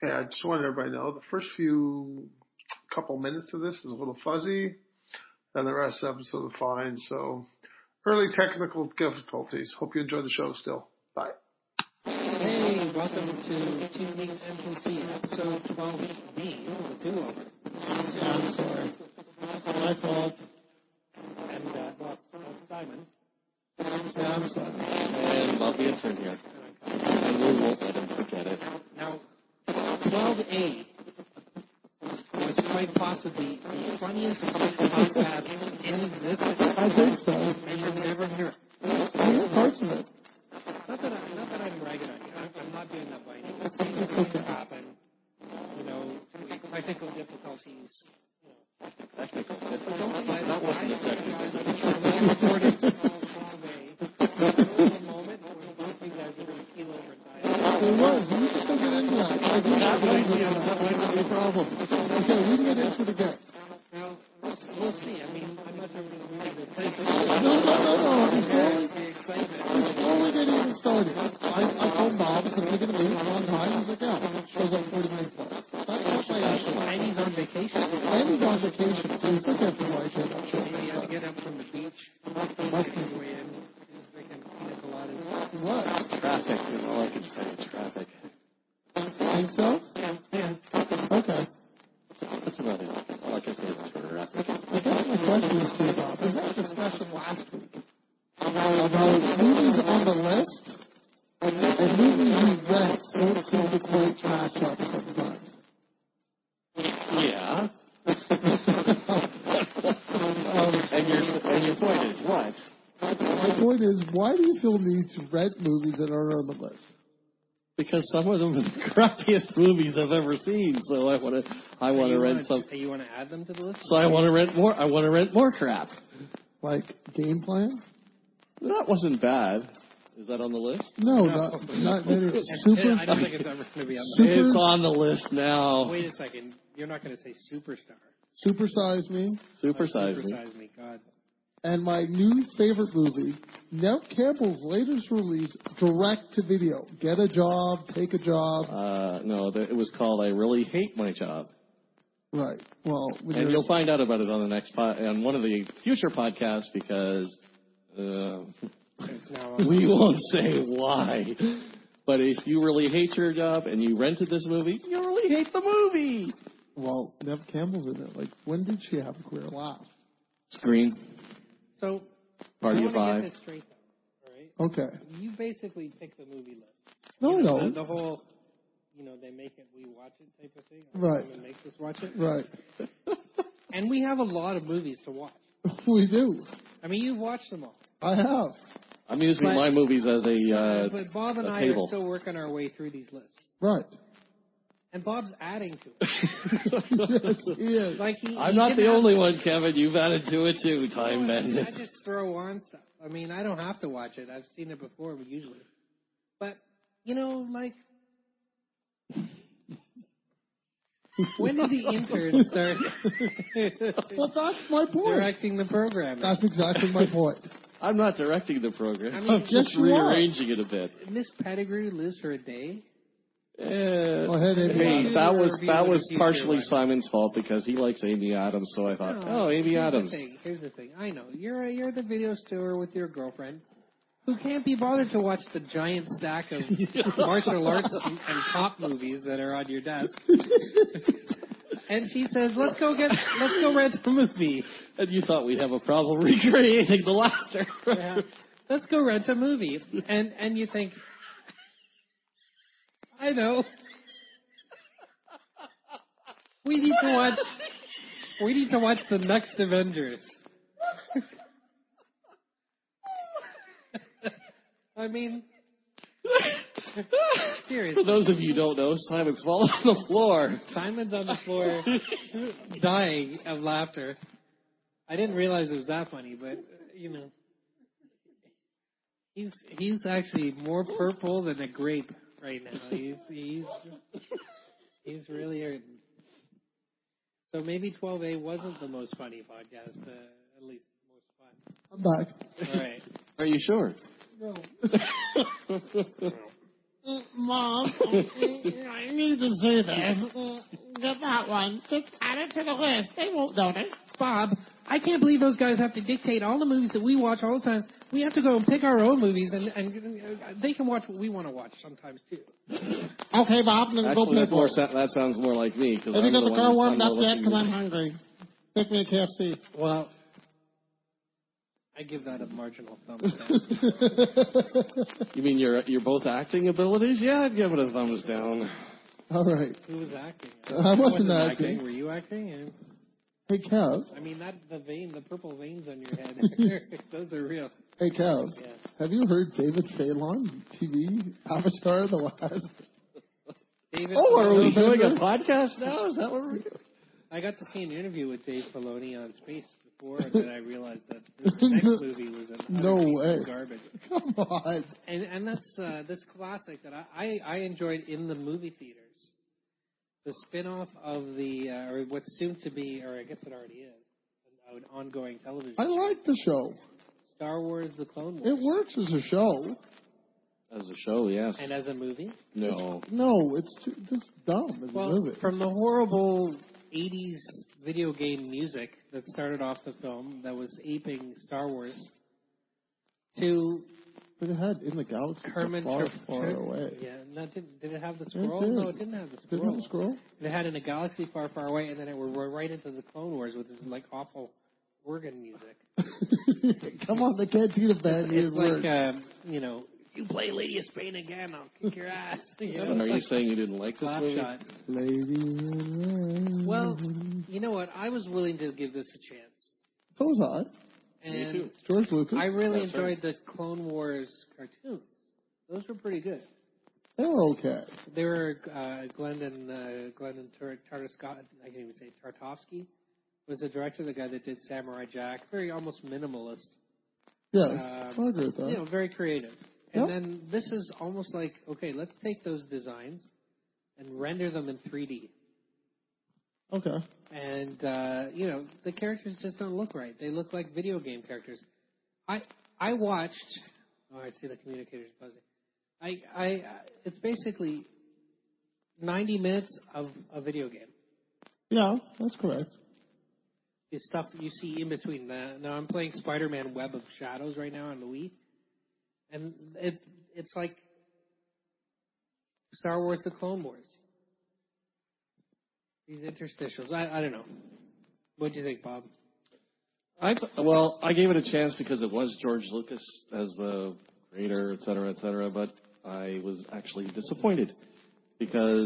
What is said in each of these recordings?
Yeah, I just want everybody to know the first few couple minutes of this is a little fuzzy, and the rest of the episode is fine. So, early technical difficulties. Hope you enjoy the show still. Bye. Hey, welcome to Tuning MPC, episode 12B, the do-over. I'm sorry. My fault. And, Simon. I'm Simon. And I'll be intern here. And we won't let him forget it. Now, 12A was quite possibly the funniest podcast in existence. I think so. And you'll never hear it. I hear parts of it. Not that I'm bragging on you. I'm not doing that by any means. Things happen. You know, technical difficulties. Technical difficulties? But That wasn't a technical I recorded 12A. There was a moment where both you guys were going to keel over and die. There was. We can still get into that. That might be a problem. Okay, we can get into it again. Well, we'll see. I mean, I'm not sure if this is a place. No. The excitement. Before we get even started, I told Bob, I said, we're going to meet on time. He's like, yeah. Shows up 40 minutes late. That's not my issue. And he's on vacation. And he's on vacation, so he's looking at the right kid. Maybe he had to get up from the beach. Must be his way in. He's drinking pina coladas. What? Traffic is all I can say. Traffic. Think so? Yeah. Okay. That's about it. All I can say is traffic. I guess my question is to you, Bob. We had a discussion last week about movies on the list and movies we rent don't seem to quite match up sometimes. Yeah. And your point is what? My point is, why do you feel the need to rent movies that aren't on the list? Because some of them are the crappiest movies I've ever seen, so I want to rent some. You want to add them to the list? So I want to rent more. I want to rent more crap. Like Game Plan? That wasn't bad. Is that on the list? No, not many. Super. I don't think it's ever going to be on the list. It's on the list now. Wait a second. You're not going to say Superstar. Supersize Me. Supersize Me. Supersize Me, God. And my new favorite movie, Neve Campbell's latest release, direct to video. Get a job, take a job. No, it was called I Really Hate My Job. Right. Well, and you'll find out about it on the next on one of the future podcasts because we won't say why. But if you really hate your job and you rented this movie, you really hate the movie. Well, Neve Campbell's in it. Like, when did she have a career last? Screen. So, Party of Five. Get this straight, though, all right? Okay. You basically pick the movie list. No, I don't. The whole, they make it, we watch it type of thing. Right. Someone makes us watch it. Right. And we have a lot of movies to watch. We do. I mean, you've watched them all. I have. I'm using my movies as but Bob and I table. are still working our way through these lists. Right. And Bob's adding to it. Yes, he is. Like I'm not the only one, Kevin. You've added to it too, Time Bandit. I just throw on stuff. I mean, I don't have to watch it. I've seen it before, usually. But, like... When did the intern start Well, that's my point. directing the program? That's exactly my point. I'm not directing the program. I mean, I'm just rearranging it a bit. Miss Pettigrew lives for a day. Well, hey, Hey, that was partially Simon's fault because he likes Amy Adams, so I thought, Amy Adams. Here's the thing. I know you're the video store with your girlfriend, who can't be bothered to watch the giant stack of martial arts and cop movies that are on your desk. And she says, let's go rent a movie. And you thought we'd have a problem recreating the laughter. Yeah. Let's go rent a movie. And you think, I know. We need to watch the next Avengers. I mean, seriously. For those of you who don't know, Simon's fallen on the floor. Simon's on the floor, dying of laughter. I didn't realize it was that funny, but he's actually more purple than a grape right now. He's really hurting. So maybe 12A wasn't the most funny podcast, at least most fun. I'm back. All right. Are you sure? No. Mom, I need to see this. Get that one. Just add it to the list. They won't notice. Bob, I can't believe those guys have to dictate all the movies that we watch all the time. We have to go and pick our own movies, and they can watch what we want to watch sometimes, too. Okay, Bob, then go Actually, pick one. that sounds more like me. Have you got the car warmed up yet? Because I'm hungry. Pick me a KFC. Well, I give that a marginal thumbs down. You mean your both acting abilities? Yeah, I'd give it a thumbs down. All right. Who was acting? I wasn't acting. Were you acting? Hey, Kev. I mean, the purple veins on your head, those are real. Hey, Kev. Yeah. Have you heard David Phelan, TV avatar, the last? David Are we Filoni. doing a podcast now? Is that what we're doing? I got to see an interview with Dave Filoni on Space before, and then I realized that the next movie was an No utter piece way. of garbage. Come on. And that's this classic that I enjoyed in the movie theaters. The spin-off of or what's soon to be, or I guess it already is, an ongoing television I show. like the show. Star Wars: The Clone Wars. It works as a show. As a show, yes. And as a movie? No. No, it's just dumb as a movie. From the horrible 80s video game music that started off the film that was aping Star Wars to But it had In the Galaxy Herman far, Church. far away. Yeah, no, did it have the scroll? did. No, it didn't have the Did it have scroll. a scroll? It had In a Galaxy Far, Far Away, and then it went right into the Clone Wars with this like awful organ music. Come on, they can't do the bad It's words. like, you play Lady of Spain again, I'll kick your ass. Are you saying you didn't like this movie? Slapshot. Lady in Red. Well, you know what? I was willing to give this a chance. So was I. And too. George Lucas. I really That's enjoyed the Clone Wars cartoons. Those were pretty good. They were okay. They were Glendon Tartakovsky. I can't even say Tartovsky was the director, the guy that did Samurai Jack. Very almost minimalist. Yeah, I agree with that. Very creative. And Yep. then this is almost like, okay, let's take those designs and render them in 3D. Okay. And the characters just don't look right. They look like video game characters. I watched. Oh, I see the communicator's buzzing. It's basically 90 minutes of a video game. Yeah, that's correct. The stuff that you see in between. Now I'm playing Spider-Man Web of Shadows right now on the Wii, and it's like Star Wars: The Clone Wars. These interstitials. I don't know. What do you think, Bob? I gave it a chance because it was George Lucas as the creator, et cetera, but I was actually disappointed because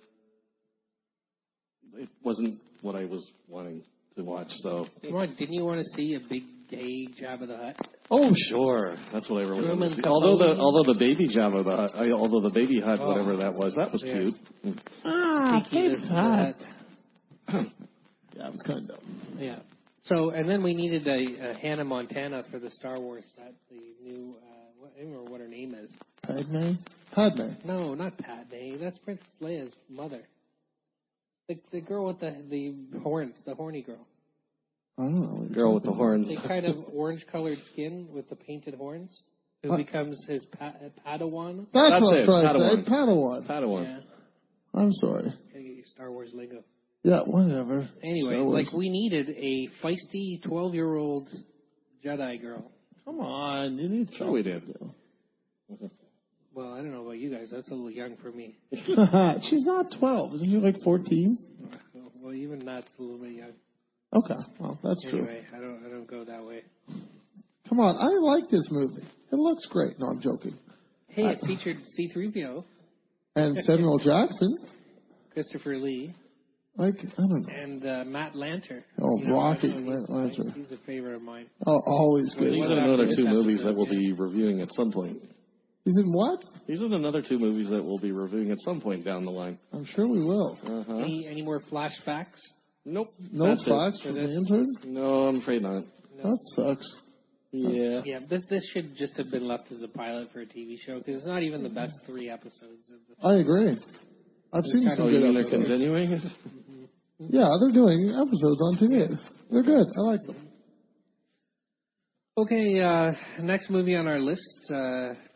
it wasn't what I was wanting to watch. So, Come on, didn't you want to see a big gay Jabba the Hutt? oh sure, that's what I really wanted to see. Truman Although the baby Jabba the Hutt, although the baby Hutt, Oh. whatever that was Yeah. cute. Sneaky as that. Yeah, it was kind of dumb. Yeah. So, and then we needed a Hannah Montana for the Star Wars set, the new, I don't remember what her name is. Padme. No, not Padme. That's Princess Leia's mother. The girl with the horns, the horny girl. I don't know. Girl with the horns. The kind of orange-colored skin with the painted horns, who becomes his Padawan. That's what it, I'm trying to say. Padawan. Padawan. Padawan. Yeah. I'm sorry. Gotta get your Star Wars lingo. Yeah, whatever. Anyway, Star Wars. like we needed a feisty 12-year-old Jedi girl. Come on, you need Sure we did. Well, I don't know about you guys. That's a little young for me. She's not 12. Isn't she like 14? Well, even that's a little bit young. Okay, well, that's true. Anyway, I don't go that way. Come on, I like this movie. It looks great. No, I'm joking. Hey, it featured C-3PO, And Samuel Jackson, Christopher Lee, like, I don't know. and Matt Lanter. Oh, Rocky I know Matt Lanter. He's a favorite of mine. Oh, always good. These are another two movies that we'll be reviewing at some point. He's in what? These are another two movies that we'll be reviewing at some point down the line. I'm sure we will. Uh-huh. Any more flashbacks? Nope. No That's it. thoughts for the intern? No, I'm afraid not. That sucks. Yeah. Yeah, this should just have been left as a pilot for a TV show because it's not even the best 3 episodes of the. I agree. I've seen kind some Oh, good you mean they're episodes. continuing it? Yeah, they're doing episodes on TV. They're good. I like them. Okay, next movie on our list,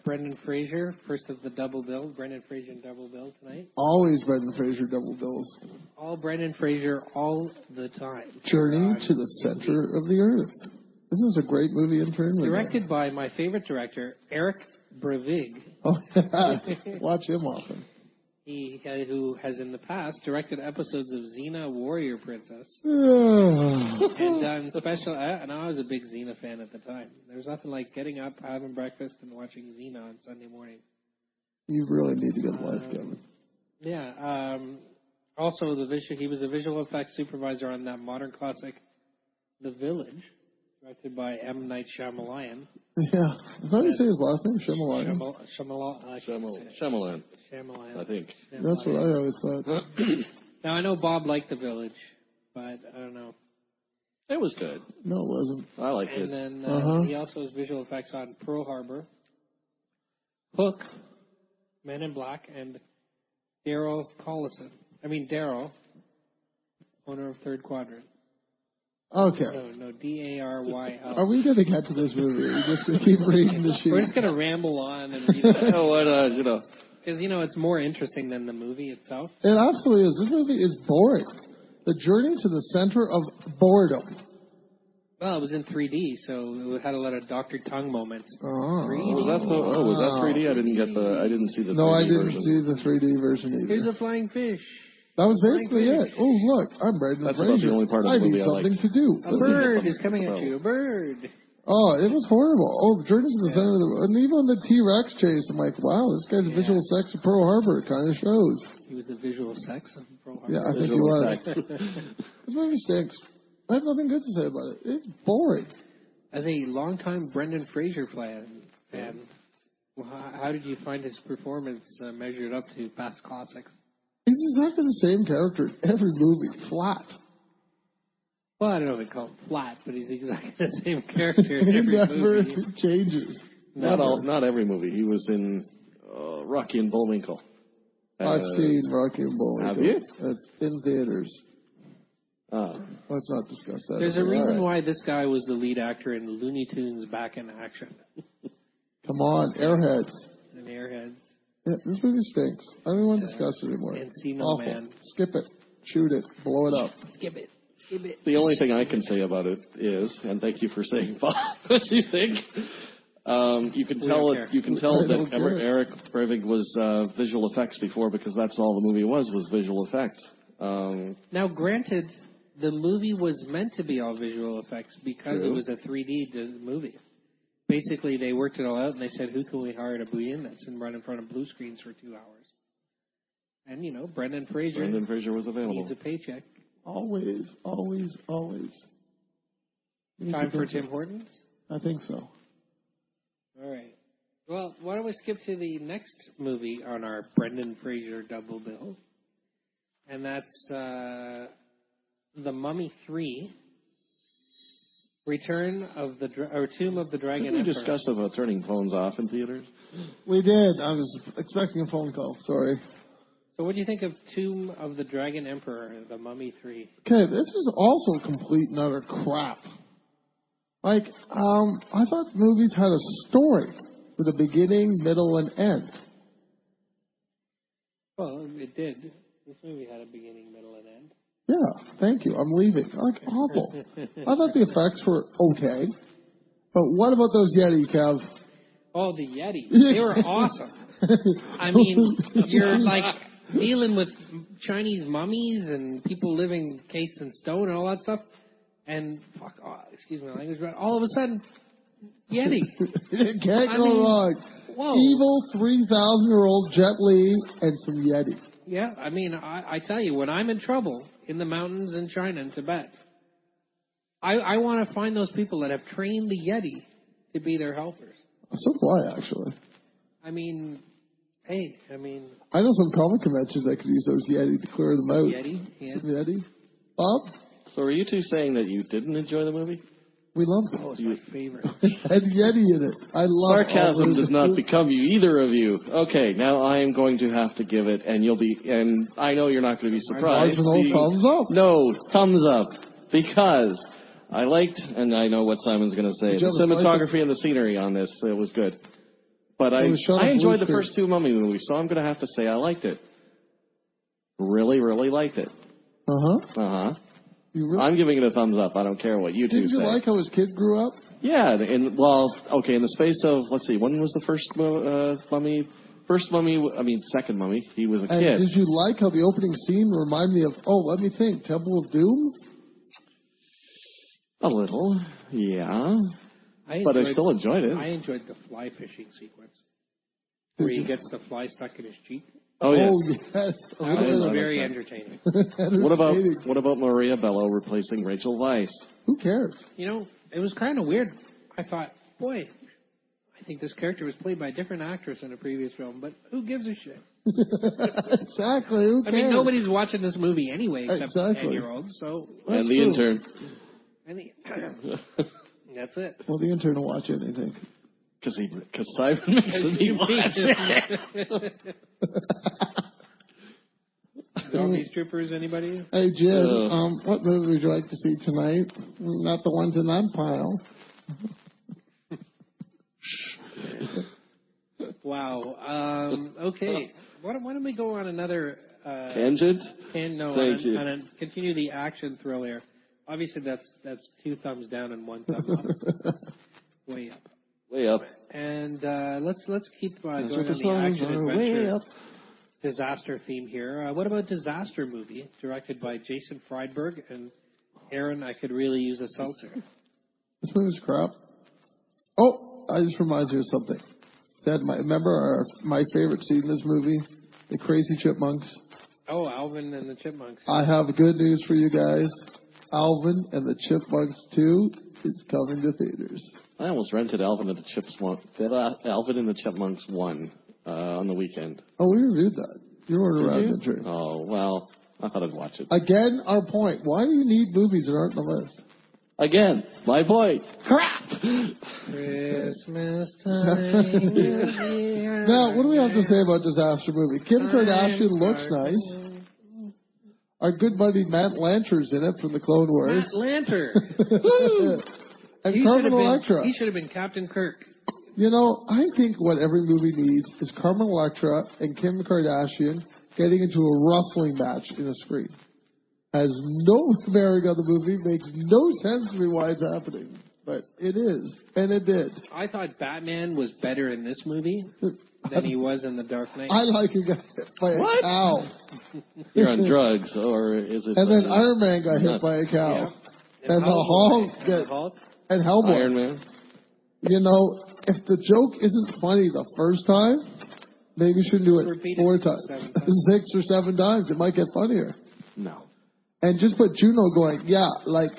Brendan Fraser, first of the double bill. Brendan Fraser and double bill tonight. Always Brendan Fraser double bills. All Brendan Fraser all the time. Journey to the Center of the Earth. Isn't this a great movie, Intern? Directed by my favorite director, Eric Brevig. Oh, yeah. Watch him often. Who has in the past directed episodes of Xena Warrior Princess Yeah. and done special. And I was a big Xena fan at the time. There was nothing like getting up, having breakfast, and watching Xena on Sunday morning. You really need to get life, Kevin. Yeah. Also, he was a visual effects supervisor on that modern classic, The Village, directed by M. Night Shyamalan. Yeah. How do you say his last name? Shyamalan. Shyamalan, Shyamalan. I think. That's what I always thought. Now, I know Bob liked The Village, but I don't know. It was good. No, it wasn't. I liked And it. then he also has visual effects on Pearl Harbor, Hook, Men in Black, and Daryl Collison. Daryl, owner of Third Quadrant. Okay. No, D-A-R-Y-L. Are we going to get to this movie? Are we just going to keep reading the sheet? We're just going to ramble on and read it. Because, Because, it's more interesting than the movie itself. It absolutely is. This movie is boring. The Journey to the Center of Boredom. Well, it was in 3D, so it had a lot of Dr. Tongue moments. Oh. 3D. Was that 3D? I didn't see the 3D No, I didn't version. see the 3D version either. Here's a flying fish. That was basically it. Oh, look, I'm Brendan That's about Fraser. the only part of the I need movie I something liked. to do. A bird is coming at you. A bird. Oh, it was horrible. Oh, Journey to the Center of the... And even the T-Rex chase, I'm like, wow, this guy's a visual sex of Pearl Harbor. It kind of shows. He was the visual sex of Pearl Harbor. Yeah, I think he was. This movie stinks. I have nothing good to say about it. It's boring. As a longtime Brendan Fraser fan, how did you find his performance measured up to past classics? He's exactly the same character in every movie. Flat. Well, I don't know if they call him flat, but he's exactly the same character in He every never movie. changes. Not every movie. He was in Rocky and Bullwinkle. I've seen Rocky and Bullwinkle. Have you? It's in theaters. Oh. Let's not discuss that. There's a reason why this guy was the lead actor in Looney Tunes Back in Action. Come on, Airheads. And Airheads. Yeah, this movie stinks. I don't want to discuss it anymore. Encino Awful. Man. Skip it. Shoot it. Blow it up. Skip it. Skip it. The only thing I can say about it is, and thank you for saying, Bob, what do you think? You can tell that Eric Brevig was visual effects before, because that's all the movie was visual effects. Now, granted, the movie was meant to be all visual effects because it was a 3D movie. Basically, they worked it all out, and they said, who can we hire to be in this and run in front of blue screens for 2 hours? And, Brendan Fraser was available. needs a paycheck. Always, always, always. Time for Tim Hortons? I think so. All right. Well, why don't we skip to the next movie on our Brendan Fraser double bill? And that's The Mummy 3. Return of the Tomb of the Dragon Didn't we Emperor. discuss about turning phones off in theaters? We did. I was expecting a phone call. Sorry. So what do you think of Tomb of the Dragon Emperor, The Mummy 3? Okay, this is also complete and utter crap. I thought movies had a story with a beginning, middle, and end. Well, it did. This movie had a beginning, middle, and end. Yeah, thank you. I'm leaving. Awful. I thought the effects were okay. But what about those Yeti, Kev? Oh, the Yeti. They were awesome. I mean, you're dealing with Chinese mummies and people living cased in stone and all that stuff. And, excuse my language, but all of a sudden, Yeti. It can't go wrong. Whoa. Evil 3,000-year-old Jet Li and some Yeti. Yeah, I mean, I tell you, when I'm in trouble in the mountains in China and Tibet, I want to find those people that have trained the Yeti to be their helpers. So do I, actually. I mean, hey, I know some comic conventions that could use those Yeti to clear them out. Yeti, yeah. Some Yeti. Bob? So are you two saying that you didn't enjoy the movie? We loved it. Oh, it's my favorite. Had Yeti in it. I love Sarcasm does not become you, either of you. Okay, now I am going to have to give it, and I know you're not going to be surprised. Thumbs up. No, thumbs up, because I liked, and I know what Simon's going to say, the cinematography and the scenery on this, it was good. But I was shot on enjoyed blue the first two Mummy movies, so I'm going to have to say I liked it. Really, really liked it. Uh-huh. I'm giving it a thumbs up. I don't care what you two say. Didn't you like how his kid grew up? Yeah, in the space of, let's see, when was the first Mummy? Second Mummy. He was a And kid. did you like how the opening scene reminded me of, let me think, Temple of Doom? A little, yeah. But I still enjoyed it. I enjoyed the fly fishing sequence. Where he gets the fly stuck in his cheek. Oh, yes. That was very entertaining. What about Maria Bello replacing Rachel Weisz? Who cares? It was kind of weird. I thought, boy, I think this character was played by a different actress in a previous film, but who gives a shit? Exactly. Who cares? I mean, nobody's watching this movie anyway except 10-year-olds. So and the intern. That's it. Well, the intern will watch it, I think. Because Simon makes me watch it. Zombie Troopers, anybody? Hey, Jed, what movie would you like to see tonight? Not the ones in that pile. Wow. Okay. Why don't we go on another... Tangent? Continue the action thriller. Obviously, that's 2 thumbs down and 1 thumb up. Way up. Way up. And let's keep going on the action adventure disaster theme here. What about Disaster Movie, directed by Jason Friedberg and Aaron? I could really use a seltzer. This movie's crap. Oh, I just reminds me of something. Remember my favorite scene in this movie, the Crazy Chipmunks. Oh, Alvin and the Chipmunks. I have good news for you guys. Alvin and the Chipmunks 2 is coming to theaters. I almost rented Alvin and the Chipmunks 1 on the weekend. Oh, we reviewed that. You weren't around, didn't you? Oh, well, I thought I'd watch it. Again, our point. Why do you need movies that aren't on the list? Again, my point. Crap! Christmas time. Now, what do we have to say about Disaster Movie? Kim Kardashian looks nice. Our good buddy Matt Lanter's in it from the Clone Wars. Matt Lanter. And Carmen Electra. He should have been Captain Kirk. I think what every movie needs is Carmen Electra and Kim Kardashian getting into a wrestling match in a screen. Has no bearing on the movie, makes no sense to me why it's happening. But it is, and it did. I thought Batman was better in this movie than he was in The Dark Knight. I like a guy hit by a cow. You're on drugs, or is it... And then Iron Man got hit by a cow. Yeah. And the Hulk and Hellboy. Iron Man. If the joke isn't funny the first time, maybe you shouldn't do it 4 times. 6 or 7 times. It might get funnier. No. And just put Juno going, like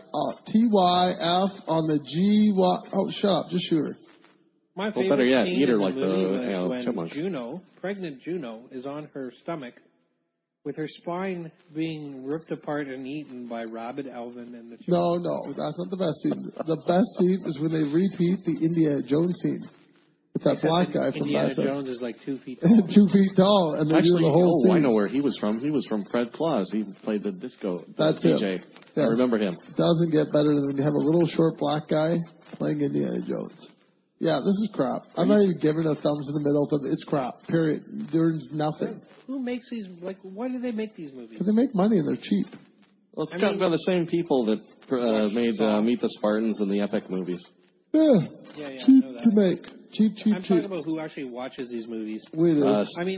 TYF on the GY. Oh, shut up. Just shoot her. My favorite scene eat her in like the movie was when chipmunk. pregnant Juno, is on her stomach with her spine being ripped apart and eaten by rabid Alvin and the chipmunk. No, that's not the best scene. The best scene is when they repeat the Indiana Jones scene. With that black guy from Indiana Jones is like 2 feet tall. 2 feet tall, and they're doing the whole scene. I know where he was from. He was from Fred Claus. He played the disco Him. DJ. I remember him. Doesn't get better than when you have a little short black guy playing Indiana Jones. Yeah, this is crap. I'm not even giving a thumbs in the middle. It's crap. Period. There's nothing. Who makes these? Why do they make these movies? Because they make money and they're cheap. Well, it's got by the same people that made Meet the Spartans and the Epic movies. Yeah. Cheap to make. Cheap. I'm talking about who actually watches these movies. We do.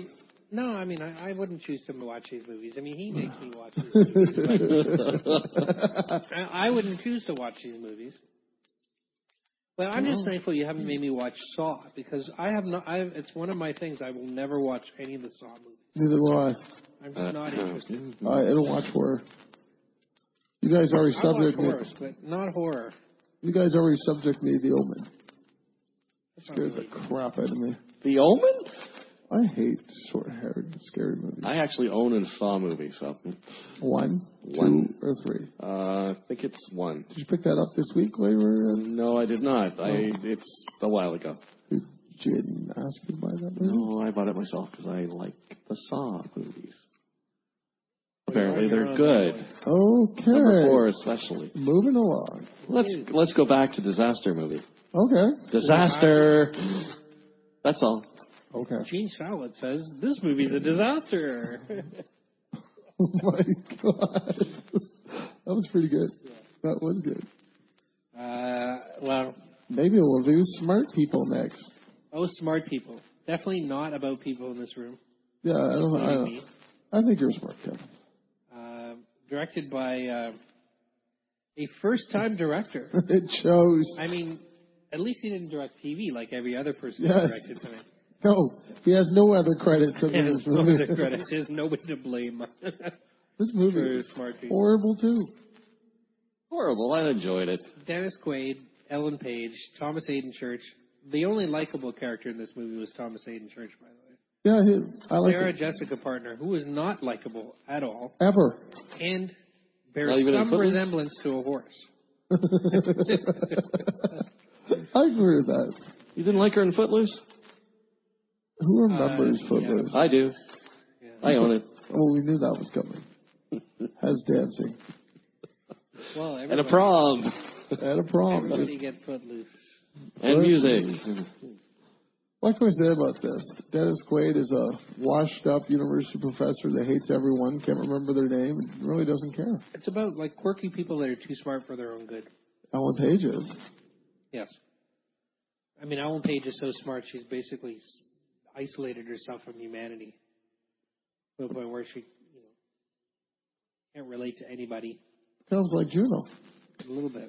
I wouldn't choose him to watch these movies. I mean, he makes me watch these movies. I wouldn't choose to watch these movies. But I'm just thankful you haven't made me watch Saw, because it's one of my things. I will never watch any of the Saw movies. Neither will I. I'm just not interested. I don't watch horror. You guys already subject me. Horror, but not horror. You guys already subject me to The Omen. Scared the crap out of me. The Omen? I hate short-haired, scary movies. I actually own a Saw movie, so... 1, 2, or 3? I think it's 1. Did you pick that up this week while you were... No, I did not. It's a while ago. Did Jaden ask you to buy that movie? No, I bought it myself because I like the Saw movies. Apparently they're good. Okay. Number 4 especially. Moving along. Let's go back to Disaster Movie. Okay. Disaster! That's all. Okay. Gene Shalit says, this movie's a disaster. Oh my God. That was pretty good. That was good. Well. Maybe we'll do smart people next. Oh, smart people. Definitely not about people in this room. Yeah, I think you're smart, Kevin. Directed by a first-time director. It shows. I mean, at least he didn't direct TV like every other person who directed tonight. No, he has no other credits in this movie. No other credits. There's nobody to blame. This movie is horrible, too. Horrible. I enjoyed it. Dennis Quaid, Ellen Page, Thomas Hayden Church. The only likable character in this movie was Thomas Hayden Church, by the way. Yeah, I like Sarah Jessica Parker, who was not likable at all. Ever. And bears some resemblance to a horse. I agree with that. You didn't like her in Footloose? Who remembers Footloose? Yeah. I do. Yeah. I own it. Oh, we knew that was coming. Has dancing. Well, and a prom. And a prom. Everybody get Footloose. And music. What can we say about this? Dennis Quaid is a washed-up university professor that hates everyone, can't remember their name, and really doesn't care. It's about, like, quirky people that are too smart for their own good. Ellen Page is. Yes. I mean, Ellen Page is so smart, she's basically isolated herself from humanity to the point where she, can't relate to anybody. Sounds like Juno. A little bit.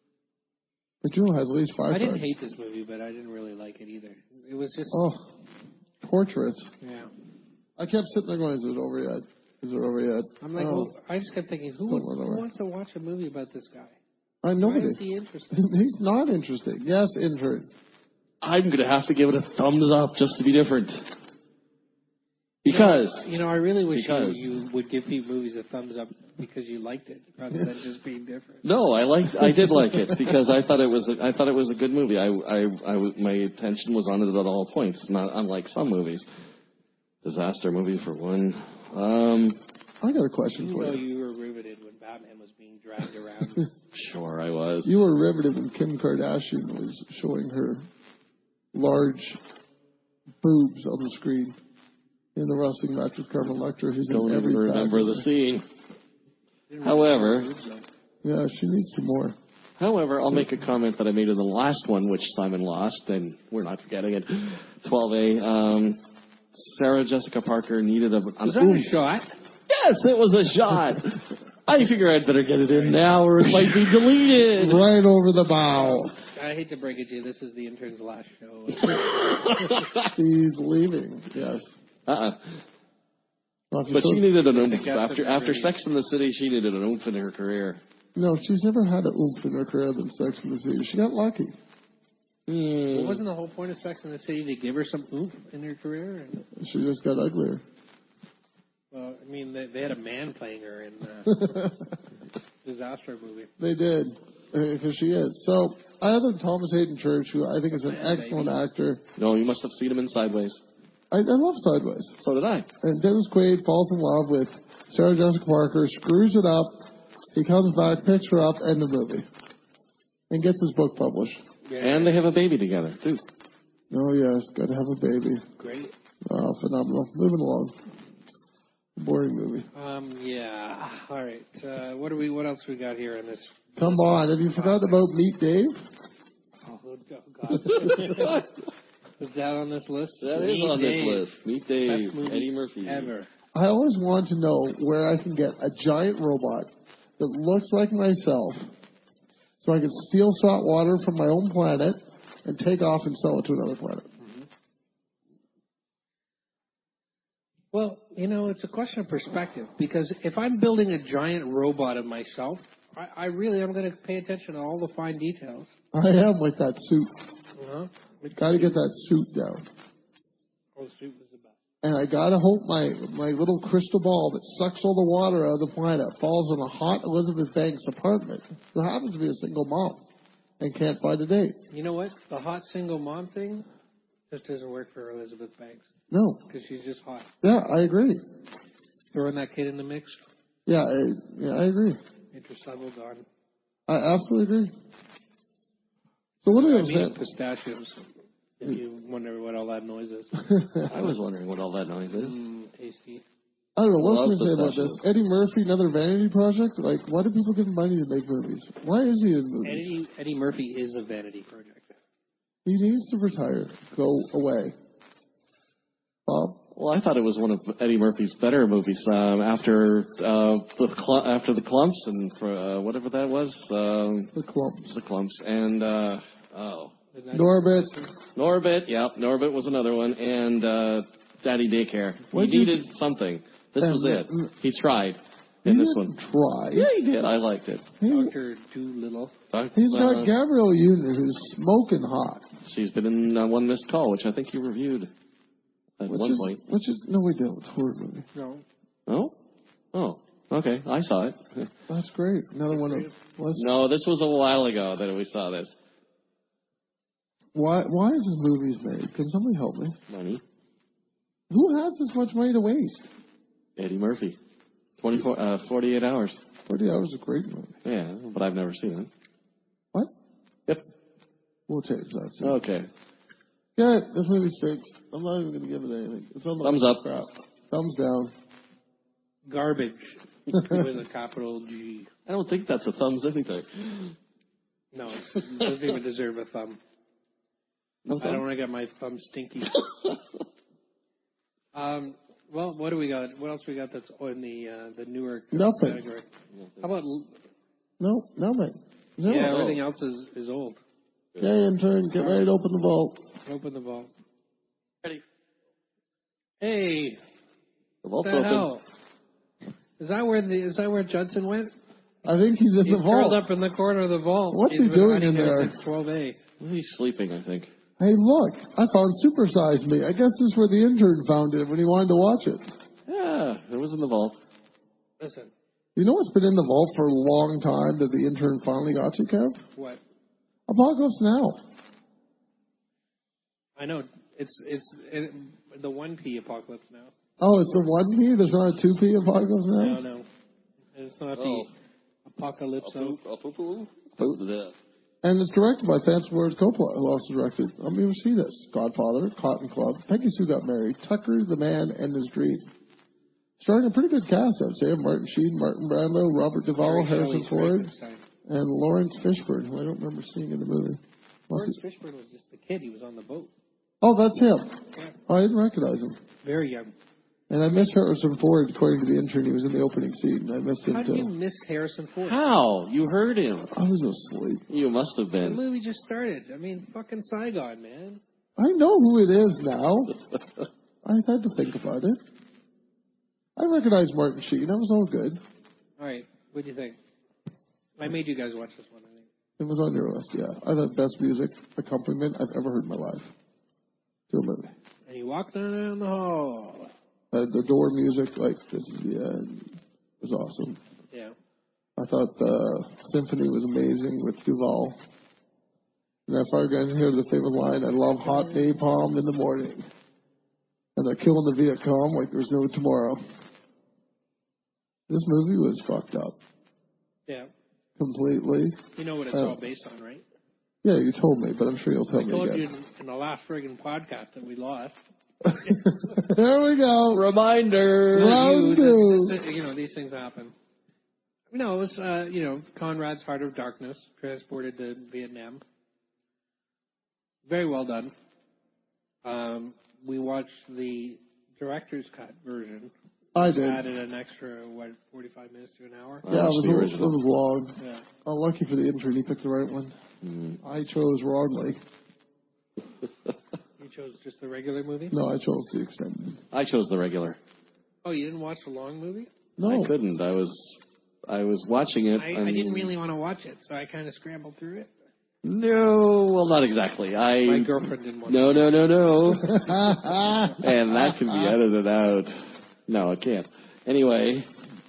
But Juno has at least 5 I didn't friends. hate this movie, but I didn't really like it either. It was just... Oh, torturous. Yeah. I kept sitting there going, is it over yet? Is it over yet? I'm like, I just kept thinking, who wants to watch a movie about this guy? Nobody. Why is he interesting? He's not interesting. Yes, intern. I'm going to have to give it a thumbs up just to be different. Because. I really wish you would give movies a thumbs up because you liked it, rather than just being different. No, I did like it because I thought it was a good movie. My attention was on it at all points, not unlike some movies. Disaster movie for one. I got a question for you. You were riveted when Batman was being dragged around. Sure, I was. You were riveted when Kim Kardashian was showing her large boobs on the screen in the wrestling match with Carmen Electra. Who's Don't in every even remember the scene. However, yeah, she needs to more. However, I'll make a comment that I made in the last one, which Simon lost, and we're not forgetting it. 12A. Sarah Jessica Parker needed an Was that a shot? Yes, it was a shot. I figure I'd better get it in now, or it might be deleted. Right over the bow. I hate to break it to you, this is the intern's last show. He's leaving. Yes. But she needed an oomph. After Sex and the City, she needed an oomph in her career. No, she's never had an oomph in her career than Sex and the City. She got lucky. Well, wasn't the whole point of Sex and the City to give her some oomph in her career? She just got uglier. Well, I mean, they had a man playing her in the Disaster movie. They did, because she is. So, I have Thomas Hayden Church, who I think is an excellent actor. No, you must have seen him in Sideways. I love Sideways. So did I. And Dennis Quaid falls in love with Sarah Jessica Parker, screws it up. He comes back, picks her up, end the movie. And gets his book published. Yeah. And they have a baby together, too. Oh, yes. Got to have a baby. Great. Phenomenal. Moving along. Boring movie. Yeah. All right. What else we got here in this? Come on. Have you forgotten about Meet Dave? Oh, God. Is that on this list? That is on this list. Meet Dave. Eddie Murphy. Ever. I always want to know where I can get a giant robot that looks like myself so I can steal salt water from my own planet and take off and sell it to another planet. Mm-hmm. Well, it's a question of perspective, because if I'm building a giant robot of myself, I really am going to pay attention to all the fine details. I am with that suit. Uh-huh. Got to get that suit down. Oh, the suit was the best. And I got to hope my little crystal ball that sucks all the water out of the planet falls in a hot Elizabeth Banks apartment who happens to be a single mom and can't find a date. You know what? The hot single mom thing just doesn't work for Elizabeth Banks. No. Because she's just hot. Yeah, I agree. Throwing that kid in the mix? Yeah, I agree. Idris Elba gone. I absolutely agree. So what are you saying? Pistachios. If you wonder what all that noise is. I was wondering what all that noise is. Tasty. I don't know. What Love can we say about this? Eddie Murphy, another vanity project? Like, why do people give him money to make movies? Why is he in movies? Eddie Murphy is a vanity project. He needs to retire. Go away. Bob? Well, I thought it was one of Eddie Murphy's better movies after the Clumps and whatever that was. The Clumps. The Clumps. And, Norbit. Norbit, yeah. Norbit was another one. And Daddy Daycare. He needed something. This was it. He tried in this one. Try. Yeah, he did. I liked it. Dr. Doolittle. He's got Gabrielle Union, who's smoking hot. She's been in One Missed Call, which I think you reviewed at one point. No, we didn't. It's a horror movie. No. No? Oh, okay. I saw it. That's great. Another one of... No, this was a while ago that we saw this. Why is this movies made? Can somebody help me? Money. Who has this much money to waste? Eddie Murphy. 48 hours. 40 Hours is a great movie. Yeah, but I've never seen it. What? Yep. We'll change that soon. Okay. Yeah, this movie stinks. I'm not even going to give it anything. It's on the Thumbs up. crap. Thumbs down. Garbage with a capital G. I don't think that's a thumbs anything. No, it doesn't even deserve a thumb. No thumb? I don't want to get my thumb stinky. Well, what do we got? What else we got that's in the newer Nothing. category? How about... No, nothing. No. Yeah, everything else is old. Okay, intern, get ready to open the vault. Open the vault. Ready. Hey, The what vault's the open. hell? Is that where Judson went? I think he's in the vault. Curled up in the corner of the vault. What's He's he been doing hiding in there? Since 12A. He's sleeping, I think. Hey, look, I found Super Size Me. I guess this is where the intern found it when he wanted to watch it. Yeah, it was in the vault. Listen. You know what's been in the vault for a long time that the intern finally got to, Kev? What? Apocalypse Now. I know. It's the 1P Apocalypse Now. Oh, it's the 1P? There's not a 2P Apocalypse Now? No. It's not the Apocalypso. And it's directed by Francis Ford Coppola, who also directed, I mean, see this, Godfather, Cotton Club, Peggy Sue Got Married, Tucker, The Man, and His Dream. Starring a pretty good cast, I'd say, Martin Sheen, Martin Brando, Robert Duvall, Harrison Ford, and Lawrence Fishburne, who I don't remember seeing in the movie. Lawrence Fishburne was just the kid. He was on the boat. Oh, that's him. Yeah. Oh, I didn't recognize him. Very young. And I missed Harrison Ford, according to the intern. He was in the opening scene. I missed him, How too. did you miss Harrison Ford? How? You heard him. I was asleep. You must have The been. movie just started. I mean, fucking Saigon, man. I know who it is now. I had to think about it. I recognized Martin Sheen. That was all good. All right. What do you think? I made you guys watch this one, I think. It was on your list, yeah. I thought best music accompaniment I've ever heard in my life to a movie. And he walked down the hall. The door music, like, this is the end, was awesome. Yeah. I thought the symphony was amazing with Duvall. And if I were going to hear the famous line, I love hot napalm in the morning. And they're killing the Viet Cong like there's no tomorrow. This movie was fucked up. Yeah. Completely. You know what it's all based on, right? Yeah, you told me, but I'm sure you'll tell me I told again. you in the last friggin' podcast that we lost. There we go. Reminder. Round two. You know, these things happen. No, it was, Conrad's Heart of Darkness, transported to Vietnam. Very well done. We watched the director's cut version. I did. Added an extra, 45 minutes to an hour? Yeah, it was long. Yeah. Oh, lucky for the intern, he picked the right one. I chose wrongly. You chose just the regular movie? No, I chose the extended. I chose the regular. Oh, you didn't watch the long movie? No. I couldn't. I was watching it. I didn't really want to watch it, so I kind of scrambled through it. No, well, not exactly. My girlfriend didn't want No. And that can be edited out. No, it can't. Anyway.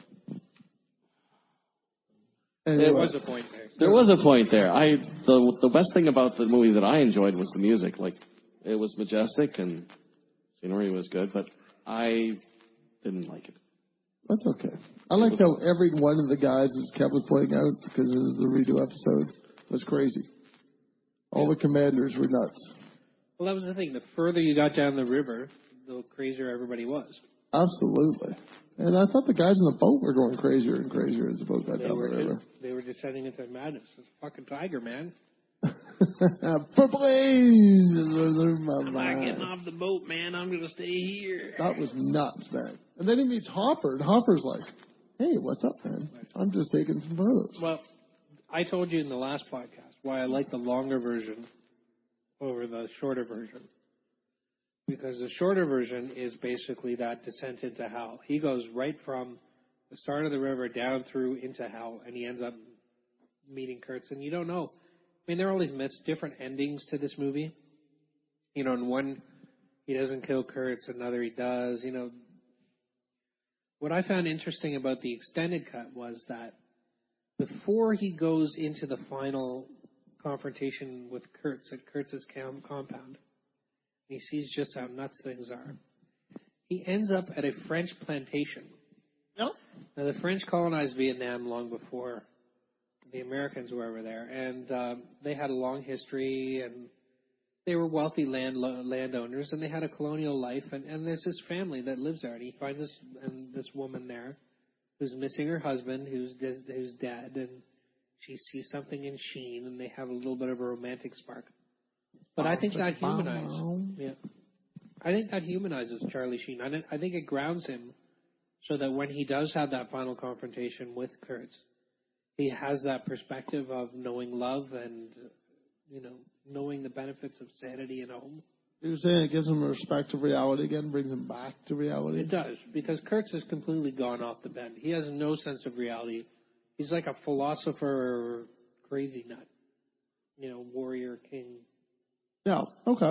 There was a point there. There was a point there. The best thing about the movie that I enjoyed was the music. Like, it was majestic and scenery was good, but I didn't like it. That's okay. I liked how every one of the guys, as Kev was pointing out, because of the redo episode, was crazy. All the commanders were nuts. Well, that was the thing. The further you got down the river, the crazier everybody was. Absolutely. And I thought the guys in the boat were going crazier and crazier as the boat got down the river. They were descending into madness. It's a fucking tiger, man. Purple Haze! I'm not getting off the boat, man. I'm going to stay here. That was nuts, man. And then he meets Hopper, and Hopper's like, hey, what's up, man? I'm just taking some photos. Well, I told you in the last podcast why I like the longer version over the shorter version. Because the shorter version is basically that descent into hell. He goes right from the start of the river down through into hell, and he ends up meeting Kurtz. And you don't know. I mean, there are all these different endings to this movie. You know, in one, he doesn't kill Kurtz, another he does. You know, what I found interesting about the extended cut was that before he goes into the final confrontation with Kurtz at Kurtz's compound, he sees just how nuts things are. He ends up at a French plantation. Yep. Now, the French colonized Vietnam long before the Americans were over there, and they had a long history, and they were wealthy landowners, and they had a colonial life, and there's this family that lives there, and he finds this woman there who's missing her husband, who's dead, and she sees something in Sheen, and they have a little bit of a romantic spark. But I think that humanizes Charlie Sheen. I think it grounds him so that when he does have that final confrontation with Kurtz, he has that perspective of knowing love and, you know, knowing the benefits of sanity and home. You're saying it gives him a respect to reality again, brings him back to reality? It does, because Kurtz has completely gone off the bend. He has no sense of reality. He's like a philosopher, crazy nut. You know, warrior, king. Yeah, okay.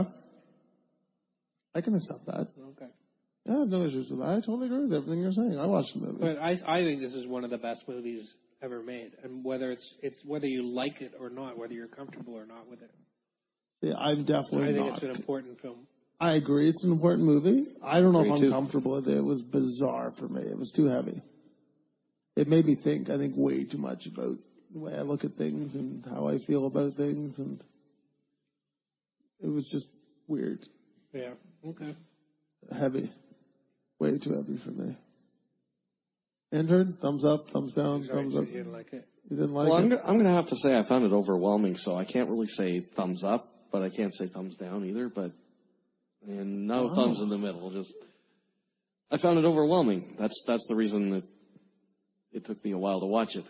I can accept that. Okay. Yeah, I have no issues with that. I totally agree with everything you're saying. I watched the movie. But I think this is one of the best movies ever made. And whether it's whether you like it or not, whether you're comfortable or not with it. Yeah, I'm definitely I think not. it's an important film. I agree it's an important movie. I don't know if I'm too. comfortable with it. It was bizarre for me. It was too heavy. It made me think, I think, way too much about the way I look at things and how I feel about things, and it was just weird. Yeah. Okay. Heavy. Way too heavy for me. Intern, thumbs up, thumbs down, thumbs up. You didn't like it. You didn't like Well, it? I'm going to have to say I found it overwhelming, so I can't really say thumbs up, but I can't say thumbs down either. And no thumbs in the middle. Just I found it overwhelming. That's the reason that it took me a while to watch it.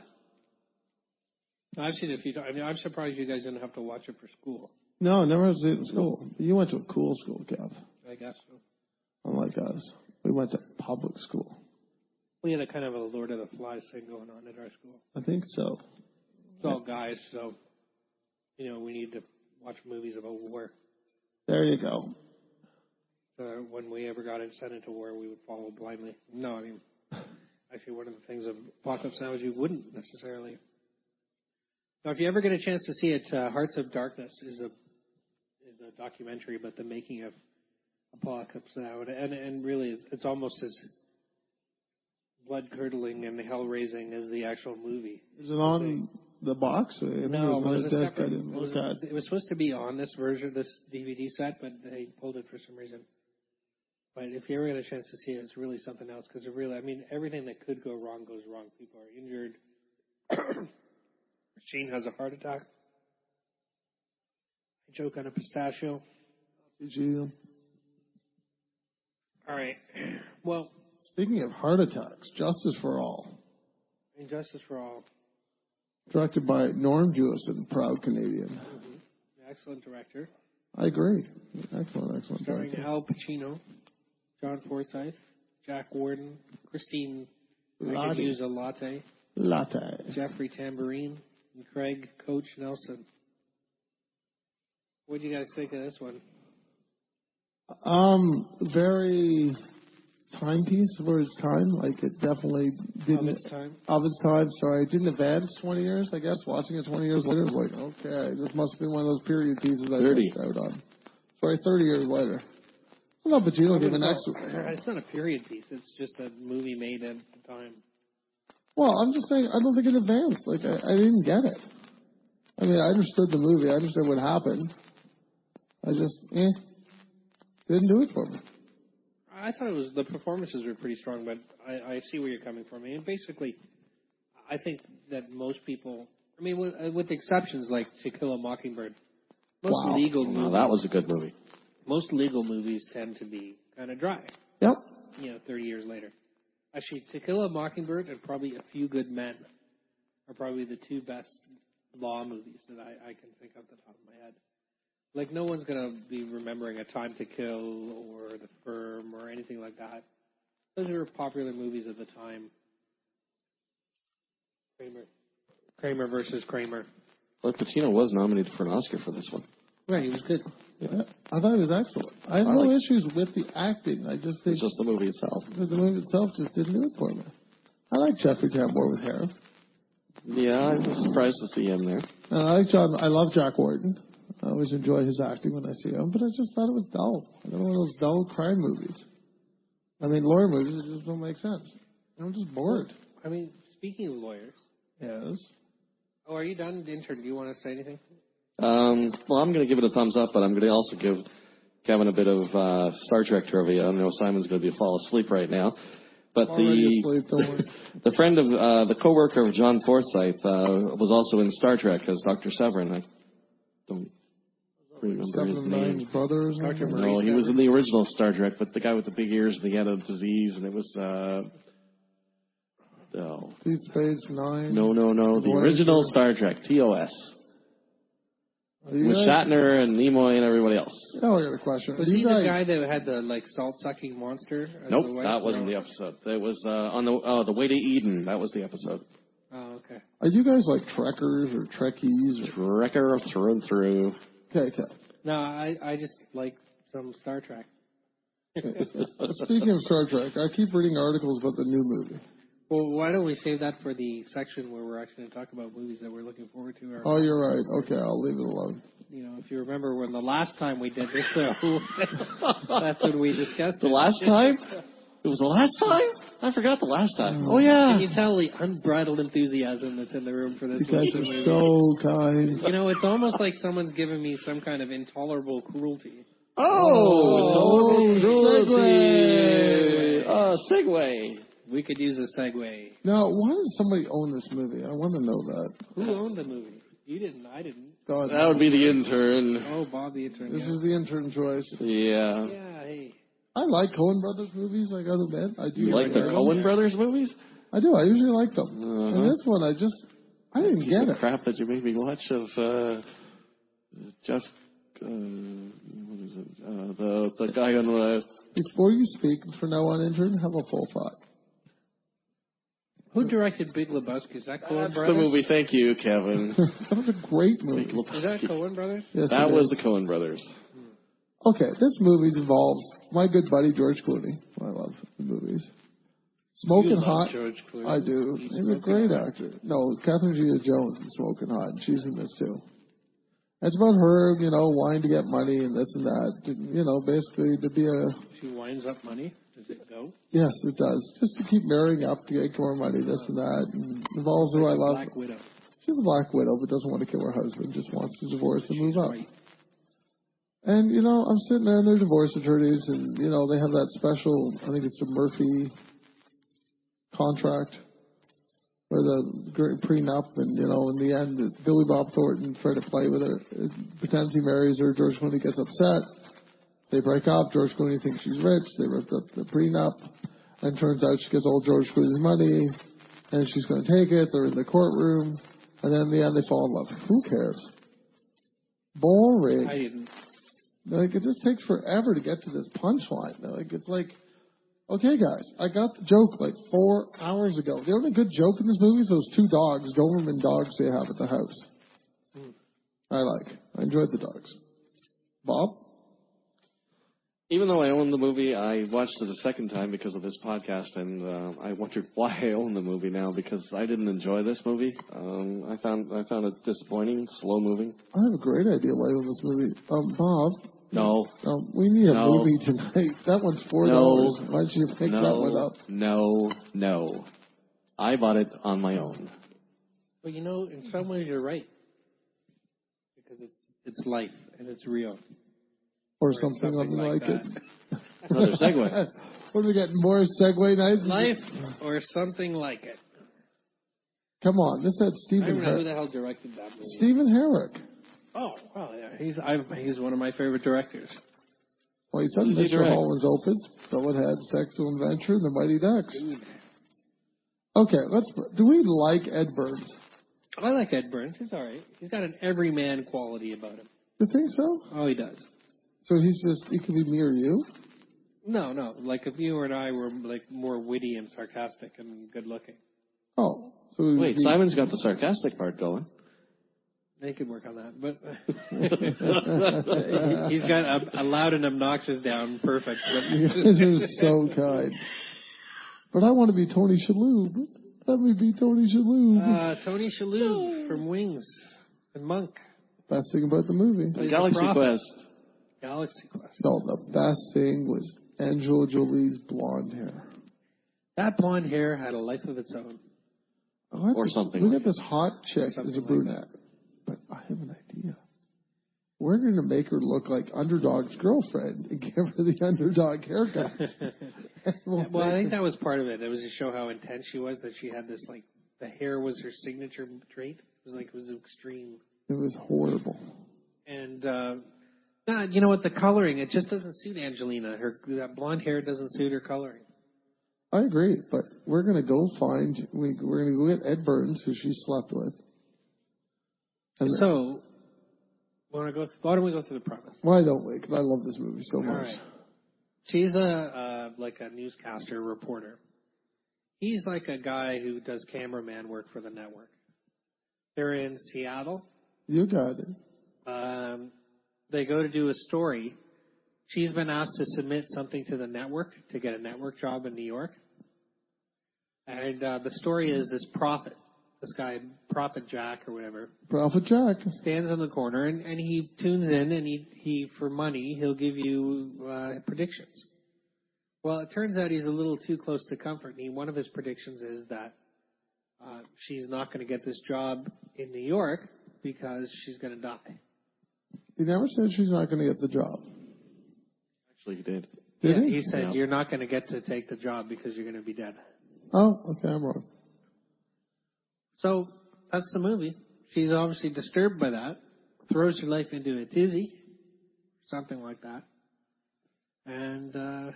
I've seen it a few times. I mean, I'm surprised you guys didn't have to watch it for school. No, never had to see it in school. You went to a cool school, Kev. I guess so. Unlike us. We went to public school. We had a kind of a Lord of the Flies thing going on at our school. I think so. It's all guys, so, you know, we need to watch movies about war. There you go. When we ever got sent into war, we would follow blindly. No, I mean, actually, one of the things of Apocalypse Now is you wouldn't necessarily. Now, if you ever get a chance to see it, Hearts of Darkness is a documentary about the making of Apocalypse Now, and really, it's almost as blood-curdling and hell-raising as the actual movie. Is it on the box? No, it was supposed to be on this version, this DVD set, but they pulled it for some reason. But if you ever get a chance to see it, it's really something else, because everything that could go wrong goes wrong. People are injured. Sheen has a heart attack. I joke on a pistachio. GG. All right. Well, speaking of heart attacks, Justice for All. Injustice for All. Directed by Norm Jewison, proud Canadian. Mm-hmm. Excellent director. I agree. Excellent Starring director. Al Pacino, John Forsythe, Jack Warden, Christine, I could use a latte. Jeffrey Tamborine, and Craig Coach Nelson. What do you guys think of this one? Very timepiece for its time. Like, it definitely didn't. Of its time, sorry. It didn't advance 20 years, I guess. Watching it 20 years later, it was like, okay, this must have been one of those period pieces I missed out on. Sorry, 30 years later. Well, no, but you don't give an extra. It's not a period piece. It's just a movie made at the time. Well, I'm just saying, I don't think it advanced. Like, I didn't get it. I mean, I understood the movie. I understood what happened. I just, didn't do it for me. I thought the performances were pretty strong, but I see where you're coming from. And basically, I think that most people, I mean, with exceptions like To Kill a Mockingbird, most legal movies. No, that was a good movie. Most legal movies tend to be kind of dry. Yep. 30 years later. Actually, To Kill a Mockingbird and probably A Few Good Men are probably the two best law movies that I can think of at the top of my head. Like, no one's going to be remembering A Time to Kill or The Firm or anything like that. Those were popular movies at the time. Kramer versus Kramer. Well, Pacino was nominated for an Oscar for this one. Right, he was good. Yeah. I thought it was excellent. I have no issues with the acting. I just think... It's just the movie itself. The movie itself just didn't do it for me. I like Jeffrey Tambor with hair. Yeah, I was surprised to see him there. And I love Jack Warden. I always enjoy his acting when I see him, but I just thought it was dull. I don't know, one of those dull crime movies. I mean, lawyer movies, it just don't make sense. I'm just bored. I mean, speaking of lawyers. Yes. Oh, are you done, intern? Do you want to say anything? Well, I'm going to give it a thumbs up, but I'm going to also give Kevin a bit of Star Trek trivia. I know Simon's going to fall asleep right now. But the friend of, the co-worker of John Forsythe was also in Star Trek as Dr. Severin. I don't remember his name. Brothers. No, he was in the original Star Trek, but the guy with the big ears and he had a disease, and it was... Deep Space Nine. No. The original Star Trek, TOS. With Shatner and Nimoy and everybody else. Oh, I got a question. Was he the guy that had the salt-sucking monster? Nope, that wasn't the episode. It was on the Way to Eden. That was the episode. Oh, okay. Are you guys like Trekkers or Trekkies? Trekker through and through. Okay. No, I just like some Star Trek. Speaking of Star Trek, I keep reading articles about the new movie. Well, why don't we save that for the section where we're actually going to talk about movies that we're looking forward to? Oh, you're right. Okay, I'll leave it alone. If you remember when the last time we did this show, that's when we discussed the last time? It was the last time? I forgot the last time. Oh, yeah. Can you tell the unbridled enthusiasm that's in the room for this movie? You guys are so kind. It's almost like someone's giving me some kind of intolerable cruelty. Segue! Segue! We could use a segue. Now, why does somebody own this movie? I want to know that. Who owned the movie? You didn't. I didn't. God, that would be the intern. Oh, Bob the intern. This is the intern choice. Yeah. Yeah, hey. I like Coen Brothers movies, I gotta admit. I do. You like the Coen Brothers movies? I do. I usually like them. And this one, I didn't get it. Crap that you made me watch of Jeff. What is it? The guy on the. Before you speak, from now on, intern, have a full thought. Who directed Big Lebowski? Is that Coen Brothers? That's the movie. Thank you, Kevin. That was a great movie. Is that Coen Brothers? Yes, that was the Coen Brothers. Okay, this movie involves my good buddy George Clooney. I love the movies. Smoking Hot. George Clooney. I do. He's a great actor. No, Catherine Zeta-Jones in Smoking Hot, and she's in this too. It's about her, wanting to get money and this and that. Basically to be a... She winds up money? Does it go? Yes, it does. Just to keep marrying up to get more money, this and that. And involves who I love. Black Widow. She's a Black Widow, but doesn't want to kill her husband. Just wants to divorce and move up. Right. And, I'm sitting there and they're divorce attorneys and, they have that special, I think it's the Murphy contract where the prenup and, in the end, Billy Bob Thornton tried to play with her, pretends he marries her, George Clooney gets upset. They break up. George Clooney thinks she's rich. They ripped up the prenup. And turns out she gets all George Clooney's money. And she's going to take it. They're in the courtroom. And then in the end, they fall in love. Who cares? Boring. I didn't. It just takes forever to get to this punchline. It's like, okay, guys, I got the joke 4 hours ago. The only good joke in this movie is those 2 dogs, Doberman dogs they have at the house. I enjoyed the dogs. Bob? Even though I own the movie, I watched it a second time because of this podcast, and I wondered why I own the movie now, because I didn't enjoy this movie. I found it disappointing, slow moving. I have a great idea why I own this movie. Bob? No. We need a movie tonight. That one's $4. No. Why don't you pick that one up? No. I bought it on my own. Well, in some ways you're right. Because it's life, and it's real. Or something like it. Another segue. What are we getting? More segue nights? Life or something like it. Come on, this had I Stephen don't know who Herrick. the hell directed that movie. Stephen Herrick. Oh, well, yeah. He's one of my favorite directors. Well, he's done Mr. Holland's Opus, Bill and Ted, Sexual Adventure, and The Mighty Ducks. Dude. Okay, do we like Ed Burns? I like Ed Burns. He's all right. He's got an everyman quality about him. You think so? Oh, he does. So he could be me or you? No. Like if you and I were like more witty and sarcastic and good looking. Oh. So wait, Simon's got the sarcastic part going. They could work on that, but he's got a loud and obnoxious down perfect. But you guys are so kind. But I want to be Tony Shalhoub. Let me be Tony Shalhoub. Tony Shalhoub from Wings and Monk. Best thing about the movie. Galaxy Quest. Galaxy Quest. So the best thing was Angela Jolie's blonde hair. That blonde hair had a life of its own. Oh, or something. Look at this hot chick as a brunette. Like but I have an idea. We're going to make her look like Underdog's girlfriend and give her the Underdog haircut. Well, I think that was part of it. It was to show how intense she was, that she had this, like, the hair was her signature trait. It was extreme. It was horrible. And, you know what, the coloring, it just doesn't suit Angelina. That blonde hair doesn't suit her coloring. I agree, but we're going to go we're going to go get Ed Burns, who she slept with. And so, why don't we go through the premise? Why don't we? Because I love this movie so much. Right. She's a newscaster reporter. He's like a guy who does cameraman work for the network. They're in Seattle. You got it. They go to do a story. She's been asked to submit something to the network to get a network job in New York. And the story is this prophet. This guy, Prophet Jack or whatever. Prophet Jack. Stands in the corner and he tunes in and he for money, he'll give you predictions. Well, it turns out he's a little too close to comfort. And one of his predictions is that she's not going to get this job in New York because she's going to die. He never said she's not going to get the job. Actually, he did. Yeah, he said, You're not going to get to take the job because you're going to be dead. Oh, okay, I'm wrong. So, that's the movie. She's obviously disturbed by that. Throws her life into a tizzy. Something like that. And,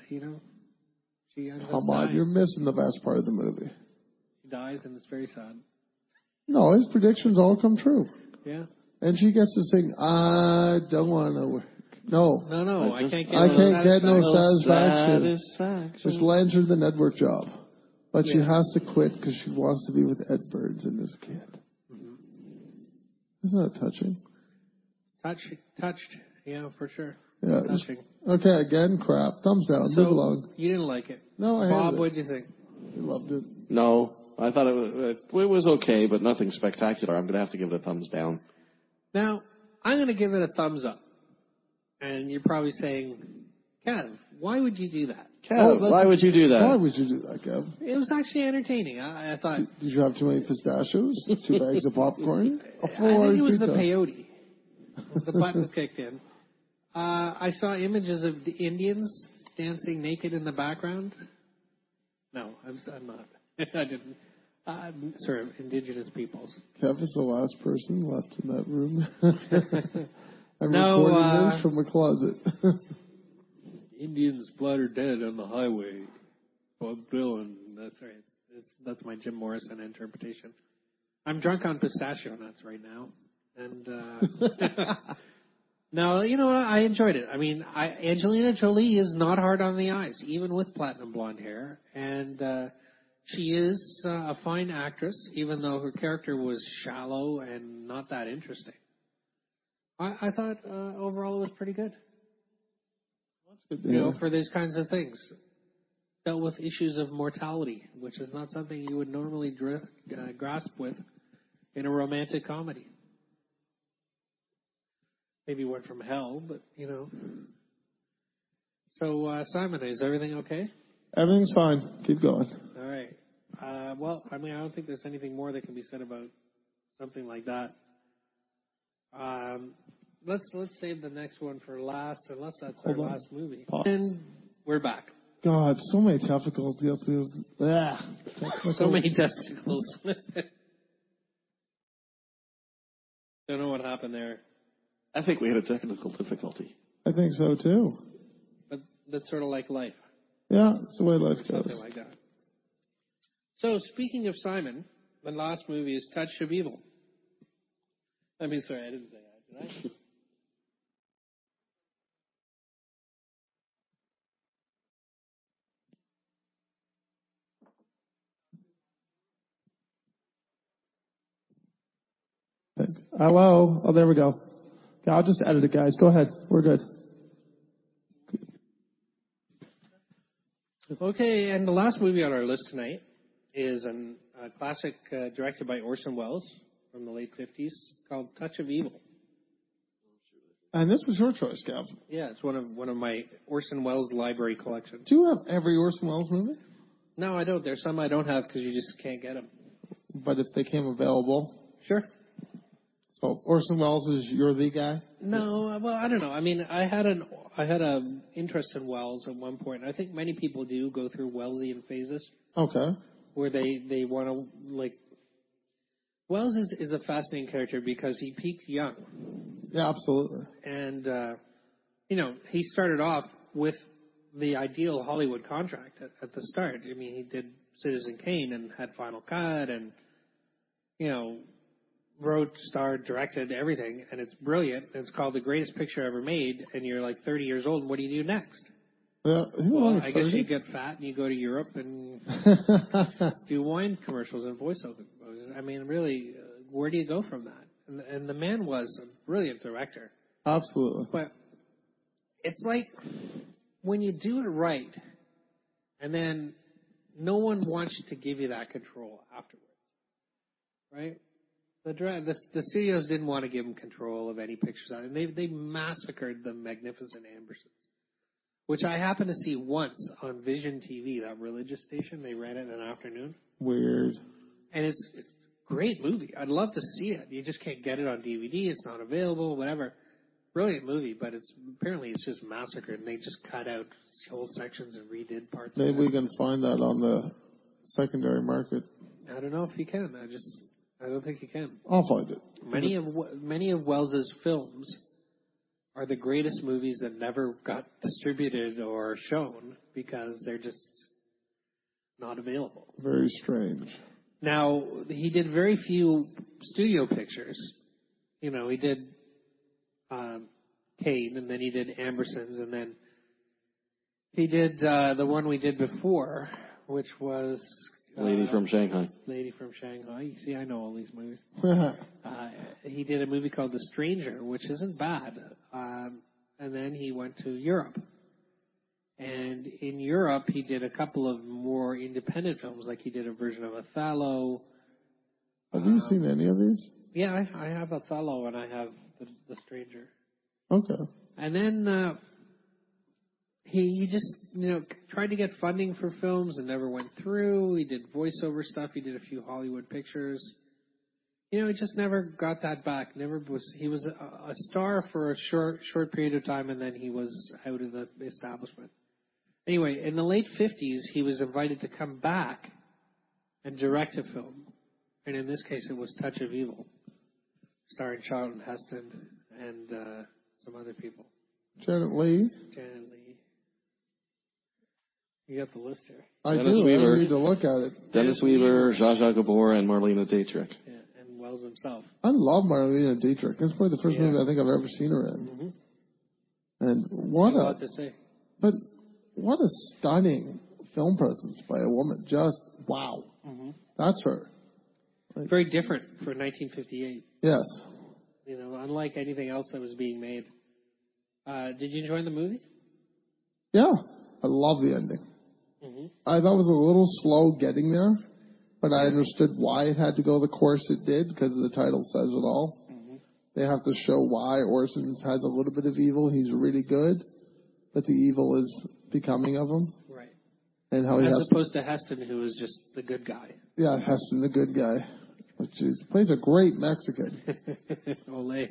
she ends up dying. You're missing the best part of the movie. She dies and it's very sad. No, his predictions all come true. Yeah. And she gets to sing, I don't want to work. No. No, I can't get no satisfaction. Satisfaction. Which lands her the network job. But she Yeah. has to quit because she wants to be with Ed Burns and this kid. Mm-hmm. Isn't that touching? Touched. Yeah, for sure. Yeah. Touching. Okay, again, crap. Thumbs down. So, Move along. you didn't like it. No, I Bob, hated it. what'd you think? You loved it. No, I thought it was okay, but nothing spectacular. I'm going to have to give it a thumbs down. Now, I'm going to give it a thumbs up. And you're probably saying, Kev, why would you do that? Kev, why would you do that? Why would you do that, Kev? It was actually entertaining. I thought... Did you have too many pistachios? 2 bags of popcorn? I think it was the peyote. The button kicked in. I saw images of the Indians dancing naked in the background. No, I'm not. I didn't. Sorry, indigenous peoples. Kev is the last person left in that room. I'm No, recording this from a closet. Indians splattered dead on the highway. Bob Dylan. That's right. That's my Jim Morrison interpretation. I'm drunk on pistachio nuts right now. And no, you know what? I enjoyed it. I mean, Angelina Jolie is not hard on the eyes, even with platinum blonde hair. And she is a fine actress, even though her character was shallow and not that interesting. I thought overall it was pretty good. That's good. You know, for these kinds of things. Dealt with issues of mortality, which is not something you would normally grasp with in a romantic comedy. Maybe One from Hell, but, you know. So, Simon, is everything okay? Everything's fine. Keep going. All right. Well, I mean, I don't think there's anything more that can be said about something like that. let's save the next one for last, unless that's Hold our on. last movie. Pause. And we're back. God, so many technical deals. So many testicles. Don't know what happened there, I think we had a technical difficulty. I think so too. but that's sort of like life. Yeah, it's the way life goes. Something like that. So, speaking of Simon, the last movie is Touch of Evil. I didn't say that, did I? Hello. Oh, there we go. Yeah, I'll just edit it, guys. Go ahead. We're good. Okay, and the last movie on our list tonight is a classic directed by Orson Welles from the late 50s called Touch of Evil. And this was your choice, Gav. Yeah, it's one of my Orson Welles library collection. Do you have every Orson Welles movie? No, I don't. There's some I don't have because you just can't get them. But if they came available. Sure. So Orson Welles is you're the guy? No, well, I don't know. I mean, I had an interest in Welles at one point. I think many people do go through Wellesian phases. Okay. Where they want to, like... Welles is a fascinating character because he peaked young. Yeah, absolutely. And, he started off with the ideal Hollywood contract at the start. I mean, he did Citizen Kane and had Final Cut and, wrote, starred, directed, everything. And it's brilliant. It's called The Greatest Picture Ever Made. And you're like 30 years old. And what do you do next? Yeah, well, I guess you get fat and you go to Europe and do wine commercials and voiceover. I mean, really, where do you go from that? And the man was a brilliant director. Absolutely. But it's like when you do it right, and then no one wants to give you that control afterwards, right? The studios didn't want to give him control of any pictures on it. They massacred the Magnificent Ambersons, which I happened to see once on Vision TV, that religious station. They ran it in an afternoon. Weird. And it's a great movie. I'd love to see it. You just can't get it on DVD. It's not available, whatever. Brilliant movie, but apparently it's just massacred, and they just cut out whole sections and redid parts of it. Maybe we can find that on the secondary market. I don't know if you can. I don't think you can. I'll find it. Many of Welles's films are the greatest movies that never got distributed or shown because they're just not available. Very strange. Now, he did very few studio pictures. He did Kane, and then he did Ambersons, and then he did the one we did before, which was... Lady from Shanghai. Lady from Shanghai. You see, I know all these movies. He did a movie called The Stranger, which isn't bad. And then he went to Europe. And in Europe, he did a couple of more independent films, like he did a version of Othello. Have you seen any of these? Yeah, I have Othello and I have The Stranger. Okay. And then he just, tried to get funding for films and never went through. He did voiceover stuff. He did a few Hollywood pictures. He just never got that back. He was a star for a short period of time, and then he was out of the establishment. Anyway, in the late 50s, he was invited to come back and direct a film. And in this case, it was Touch of Evil, starring Charlton Heston and some other people. Janet Leigh. You got the list here. Dennis I Weaver. I need to look at it. Dennis Weaver, Zsa Zsa Gabor, and Marlene Dietrich. Yeah, and Welles himself. I love Marlene Dietrich. It's probably the first movie I think I've ever seen her in. Mm-hmm. And what a stunning film presence by a woman. Just wow. Mm-hmm. That's her. Very different for 1958. Yes. Unlike anything else that was being made. Did you enjoy the movie? Yeah. I love the ending. Mm-hmm. I thought it was a little slow getting there, but I understood why it had to go the course it did because the title says it all. Mm-hmm. They have to show why Orson has a little bit of evil. He's really good, but the evil is becoming of him. Right. And how As opposed to Heston, who is just the good guy. Yeah, Heston, the good guy. Jeez, he plays a great Mexican. Ole.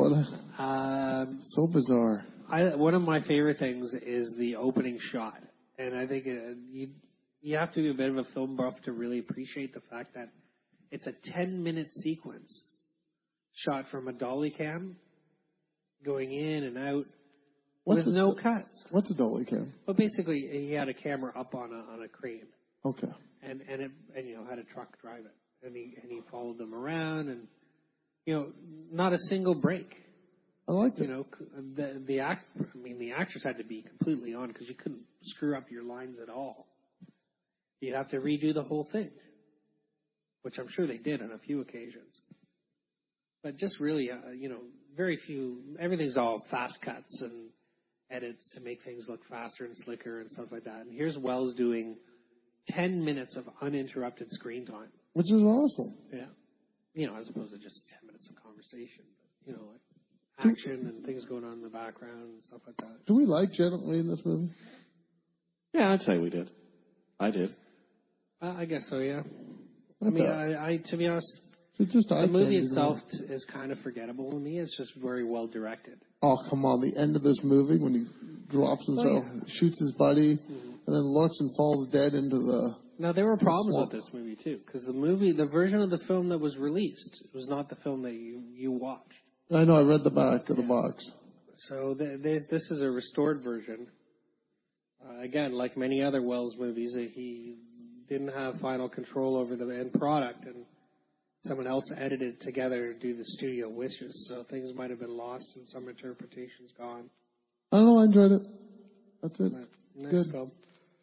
So bizarre. One of my favorite things is the opening shot. And I think you have to be a bit of a film buff to really appreciate the fact that it's a 10-minute sequence shot from a dolly cam going in and out with no cuts. What's a dolly cam? Well, basically, he had a camera up on a crane. Okay. And had a truck drive it. And he followed them around and, not a single break. I like it. The actors had to be completely on because you couldn't screw up your lines at all. You'd have to redo the whole thing, which I'm sure they did on a few occasions. But just really, very few. Everything's all fast cuts and edits to make things look faster and slicker and stuff like that. And here's Wells doing 10 minutes of uninterrupted screen time, which is awesome. Yeah, as opposed to just 10 minutes of conversation. But, like action and things going on in the background and stuff like that. Do we like Janet Leigh in this movie? Yeah, I'd say we did. I did. I guess so, yeah. I to be honest, the movie itself is kind of forgettable to me. It's just very well directed. Oh, come on. The end of this movie when he drops himself, shoots his buddy, and then looks and falls dead into the... Now, there were problems with this movie, too, because the version of the film that was released was not the film that you watched. I know, I read the back of the box. So this is a restored version. Again, like many other Wells movies, he didn't have final control over the end product, and someone else edited it together due to studio wishes. So things might have been lost and some interpretations gone. I don't know, I enjoyed it. That's it. Next film.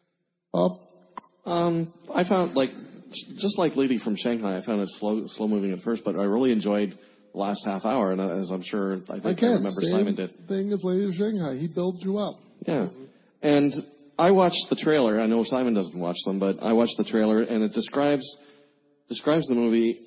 I found, just like Lady from Shanghai, I found it slow moving at first, but I really enjoyed the last half hour, and as I'm sure, I remember Simon did. Thing is Lady from Shanghai, he builds you up. Yeah. And I watched the trailer. I know Simon doesn't watch them, but I watched the trailer, and it describes the movie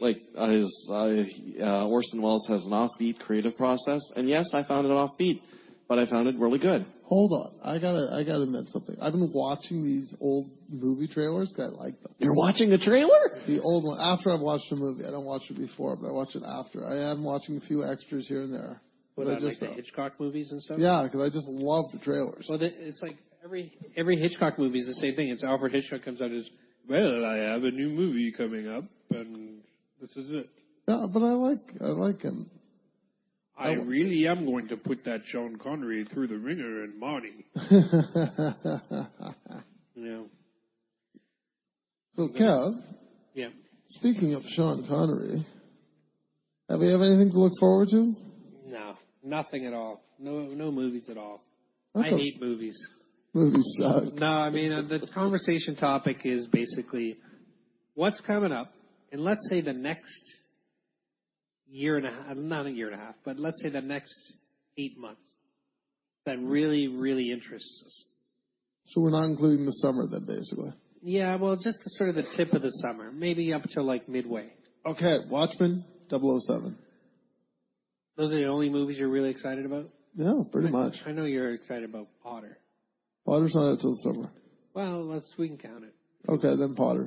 Orson Welles has an offbeat creative process, and yes, I found it offbeat, but I found it really good. Hold on, I gotta admit something. I've been watching these old movie trailers because I like them. You're watching the trailer? The old one after I've watched the movie. I don't watch it before, but I watch it after. I am watching a few extras here and there. What about like the Hitchcock movies and stuff? Yeah, because I just love the trailers. Well, it's like every Hitchcock movie is the same thing. It's Alfred Hitchcock comes out as, well, I have a new movie coming up, and this is it. Yeah, but I like him. I really am going to put that Sean Connery through the ringer and Marty. Yeah. So, Kev. Yeah. Speaking of Sean Connery, have we have anything to look forward to? No, nothing at all. No movies at all. I hate movies. Movies suck. No, I mean, the conversation topic is basically what's coming up, and let's say the next year and a half, not a year and a half, but let's say the next 8 months that really, really interests us. So we're not including the summer then, basically? Yeah, well, just sort of the tip of the summer, maybe up to like midway. Okay, Watchmen, 007. Those are the only movies you're really excited about? Yeah, pretty much. I know you're excited about Potter. Potter's not out till the summer. Well, we can count it. Okay, then Potter.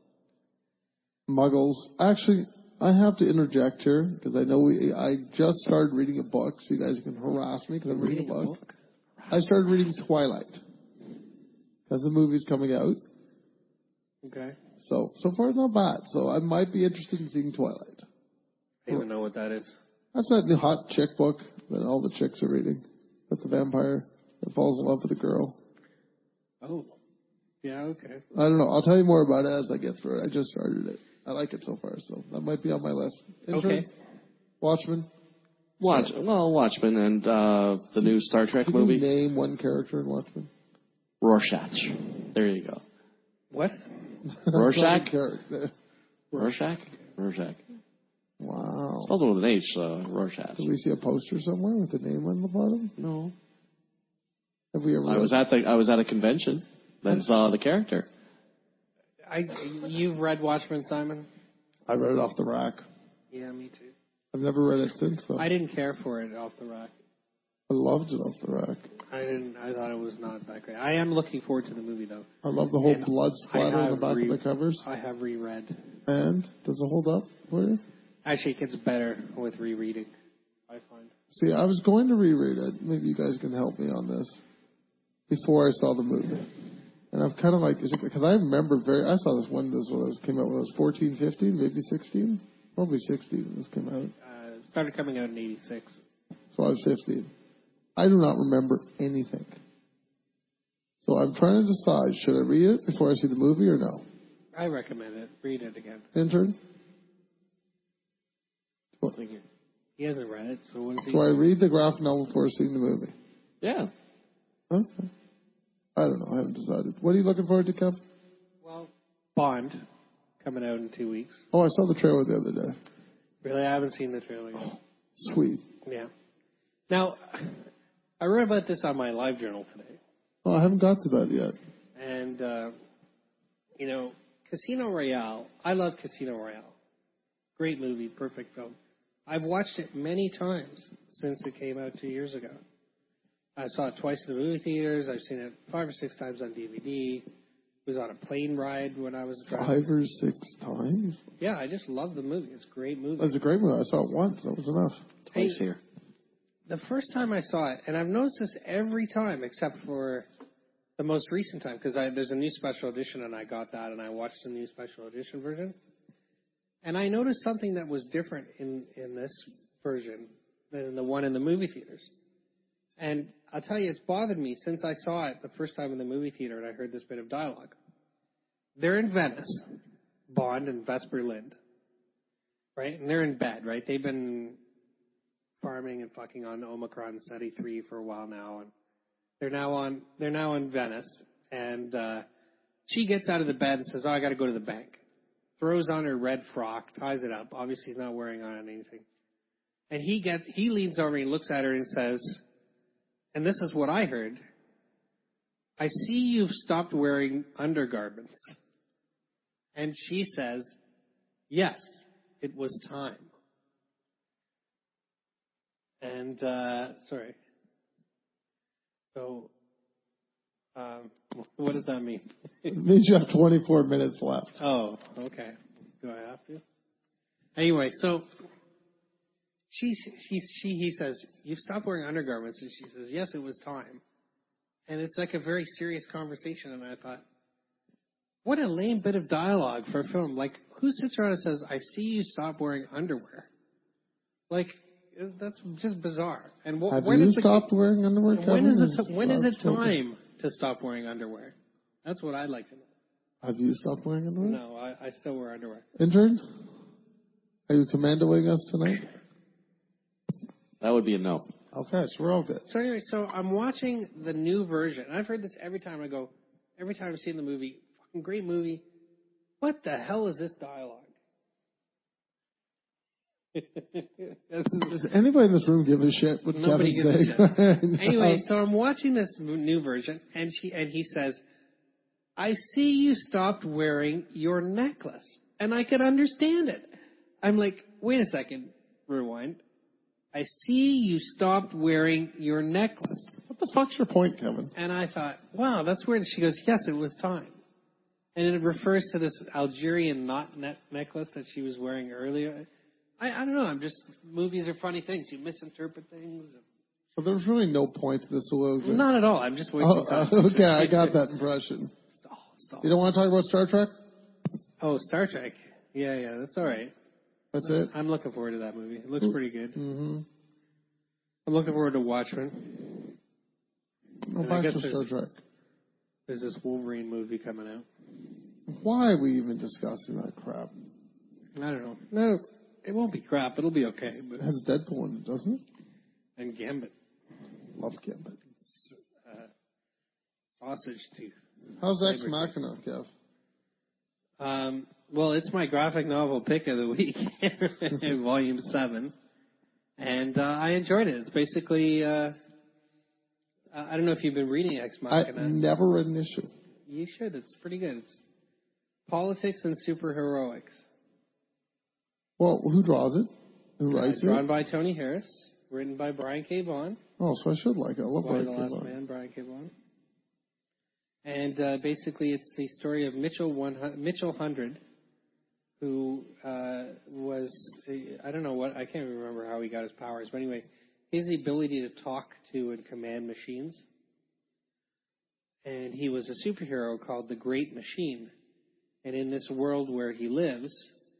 Muggles. Actually, I have to interject here because I know I just started reading a book, so you guys can harass me because I'm reading a book. I started reading Twilight because the movie's coming out. Okay. So far it's not bad. So I might be interested in seeing Twilight. I don't even know what that is. That's that new hot chick book that all the chicks are reading. With the vampire that falls in love with a girl. Oh. Yeah, okay. I don't know. I'll tell you more about it as I get through it. I just started it. I like it so far, so that might be on my list. Okay. Watchmen. Watchmen and the new Star Trek movie. Can you name one character in Watchmen? Rorschach. There you go. What? Rorschach? Rorschach? Rorschach. Wow. Spells it with an H, so Rorschach. Did we see a poster somewhere with the name on the bottom? No. Have we ever? I was at a convention, then saw the character. You've read Watchmen, Simon? I read it off the rack. Yeah, me too. I've never read it since, though. I didn't care for it off the rack. I loved it off the rack. I thought it was not that great. I am looking forward to the movie, though. I love the whole blood splatter on the back of the covers. I have reread. And? Does it hold up? Were you? Actually, it gets better with rereading, I find. See, I was going to reread it. Maybe you guys can help me on this. Before I saw the movie. And I'm kind of like, because I remember I saw this when this came out when I was 14, 15, maybe 16? Probably 16 when this came out. Started coming out in 86. So I was 15. I do not remember anything. So I'm trying to decide, should I read it before I see the movie or no? I recommend it. Read it again. Intern? He hasn't read it, so what is he? Do I read the graphic novel before seeing the movie? Yeah. Okay. I don't know. I haven't decided. What are you looking forward to, Kev? Well, Bond, coming out in 2 weeks. Oh, I saw the trailer the other day. Really? I haven't seen the trailer yet. Oh, sweet. Yeah. Now, I read about this on my live journal today. Oh, I haven't got to that yet. And, Casino Royale, I love Casino Royale. Great movie, perfect film. I've watched it many times since it came out 2 years ago. I saw it twice in the movie theaters. I've seen it 5 or 6 times on DVD. It was on a plane ride when I was driving. 5 or 6 times? Yeah, I just love the movie. It's a great movie. That's a great movie. I saw it once. That was enough. Twice here. The first time I saw it, and I've noticed this every time except for the most recent time, because there's a new special edition, and I got that, and I watched the new special edition version. And I noticed something that was different in this version than in the one in the movie theaters. And I'll tell you, it's bothered me since I saw it the first time in the movie theater and I heard this bit of dialogue. They're in Venice, Bond and Vesper Lind, right? And they're in bed, right? They've been farming and fucking on Omicron Ceti 3 for a while now, and they're now in Venice. And she gets out of the bed and says, "Oh, I got to go to the bank." Throws on her red frock, ties it up. Obviously, he's not wearing on anything. And he leans over and he looks at her and says, and this is what I heard, "I see you've stopped wearing undergarments." And she says, "Yes, it was time." And, sorry. So, what does that mean? It means you have 24 minutes left. Oh, okay. Do I have to? Anyway, so he says, "You've stopped wearing undergarments." And she says, "Yes, it was time." And it's like a very serious conversation. And I thought, what a lame bit of dialogue for a film. Like, who sits around and says, "I see you stop wearing underwear"? Like, that's just bizarre. And have you stopped wearing underwear, Kevin? When is it time to stop wearing underwear? That's what I'd like to know. Have you stopped wearing underwear? No, I still wear underwear. Intern? Are you commandoing us tonight? That would be a no. Okay, so we're all good. So anyway, I'm watching the new version. I've heard this every time I've seen the movie. Fucking great movie. What the hell is this dialogue? Does anybody in this room give a shit what Nobody Kevin's gives a saying? shit. Anyway, so I'm watching this new version, and he says, "I see you stopped wearing your necklace," and I could understand it. I'm like, wait a second, rewind. "I see you stopped wearing your necklace." What the fuck's your point, Kevin? And I thought, wow, that's weird. She goes, "Yes, it was time." And it refers to this Algerian knot necklace that she was wearing earlier. I don't know. Movies are funny things. You misinterpret things. So there's really no point to this solution. Not at all. I'm just wasting time. Okay, I got that impression. Stall. You don't want to talk about Star Trek? Oh, Star Trek. Yeah, that's all right. That's it? I'm looking forward to that movie. It looks pretty good. Mm-hmm. I'm looking forward to Watchmen. Back to Star Trek. There's this Wolverine movie coming out. Why are we even discussing that crap? I don't know. No, it won't be crap. It'll be okay. But... It has Deadpool in it, doesn't it? And Gambit. Love Gambit. Sausage tooth. How's Ex Machina, Kev? Well, it's my graphic novel pick of the week, Volume 7. And I enjoyed it. It's basically, I don't know if you've been reading Ex Machina. I never read an issue. You should. It's pretty good. It's politics and superheroics. Well, who draws it? Who writes it? Drawn by Tony Harris. Written by Brian K. Vaughan. Oh, so I should like it. I love Brian K. Vaughan. The Last Man, Brian K. Vaughan. And basically, it's the story of Mitchell 100, who I don't know I can't remember how he got his powers, but anyway, he has the ability to talk to and command machines. And he was a superhero called the Great Machine. And in this world where he lives,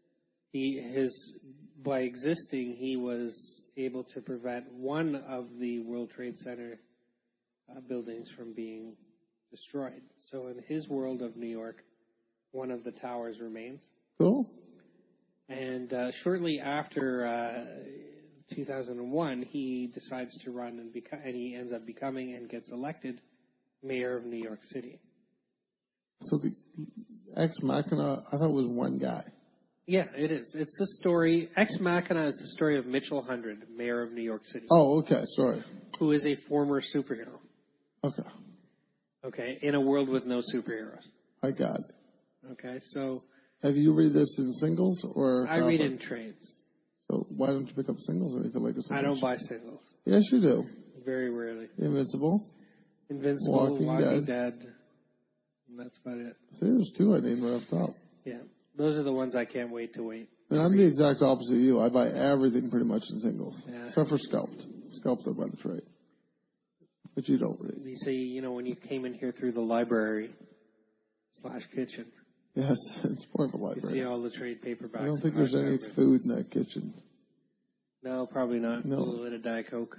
by existing, he was able to prevent one of the World Trade Center buildings from being destroyed. So in his world of New York, one of the towers remains. Cool. And shortly after 2001, he decides to run and he ends up becoming and gets elected mayor of New York City. So the Ex Machina, I thought it was one guy. Yeah, it is. It's the story. Ex Machina is the story of Mitchell Hundred, mayor of New York City. Oh, okay. Sorry. Who is a former superhero. Okay. Okay, in a world with no superheroes. I got it. Okay, so... Have you read this in singles or... I read in trades. So why don't you pick up singles if you like it so I much? don't buy singles. Yes, you do. Very rarely. Invincible. Walking Dead. And that's about it. See, there's two I named right up top. Yeah. Those are the ones I can't wait to wait. And I'm the exact opposite of you. I buy everything pretty much in singles. Yeah. Except for Sculpt. Sculpt I buy the trade. But you don't read. You say, when you came in here through the library/kitchen. Yes, it's more of a library. You see all the trade paperbacks. I don't think there's any food in that kitchen. No, probably not. No. A little bit of Diet Coke.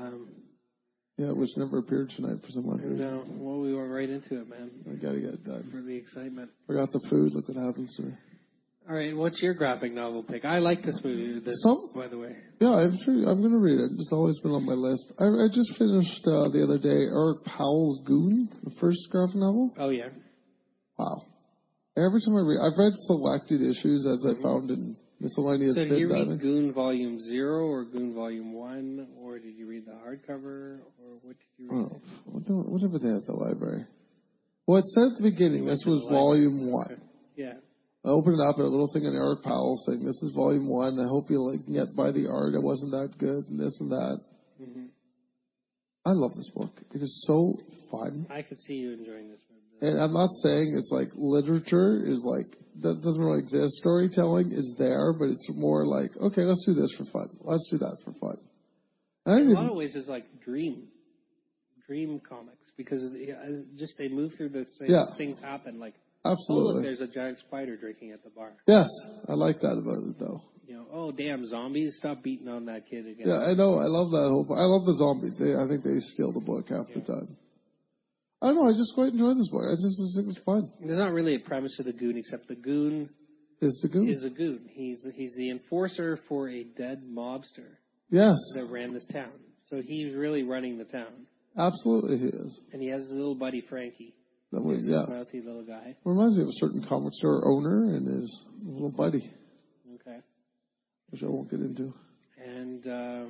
Yeah, which never appeared tonight for some reason. No. Well, we went right into it, man. I gotta get it done. For the excitement. Forgot the food. Look what happens to me. All right, what's your graphic novel pick? I like this movie, by the way. Yeah, I'm sure I'm going to read it. It's always been on my list. I just finished the other day Eric Powell's Goon, the first graphic novel. Oh, yeah. Wow. Every time I've read selected issues as I found in miscellaneous. So did you read Goon Volume 0 or Goon Volume 1, or did you read the hardcover, or what did you read? Whatever they had at the library. Well, it said at the beginning this was Volume 1. Okay. Yeah. I opened it up and a little thing on Eric Powell saying, this is Volume 1. I hope you can get by the art. It wasn't that good and this and that. Mm-hmm. I love this book. It is so fun. I could see you enjoying this movie. And I'm not saying it's like literature is like, that doesn't really exist. Storytelling is there, but it's more like, okay, let's do this for fun. Let's do that for fun. In a lot of ways, it's like dream comics, because just they move through the same things happen. Like, absolutely. Oh, look, there's a giant spider drinking at the bar. Yes, I like that about it, though. Oh, damn, zombies, stop beating on that kid again. Yeah, I know. I love that whole. I love the zombies. I think they steal the book half the time. I don't know. I just quite enjoy this book. I just think it's fun. There's not really a premise to the Goon, except the Goon is a Goon. He's the enforcer for a dead mobster. Yes. That ran this town. So he's really running the town. Absolutely, he is. And he has his little buddy Frankie. He's a mouthy little guy. Reminds me of a certain comic store owner and his little buddy. Okay. Which I won't get into. And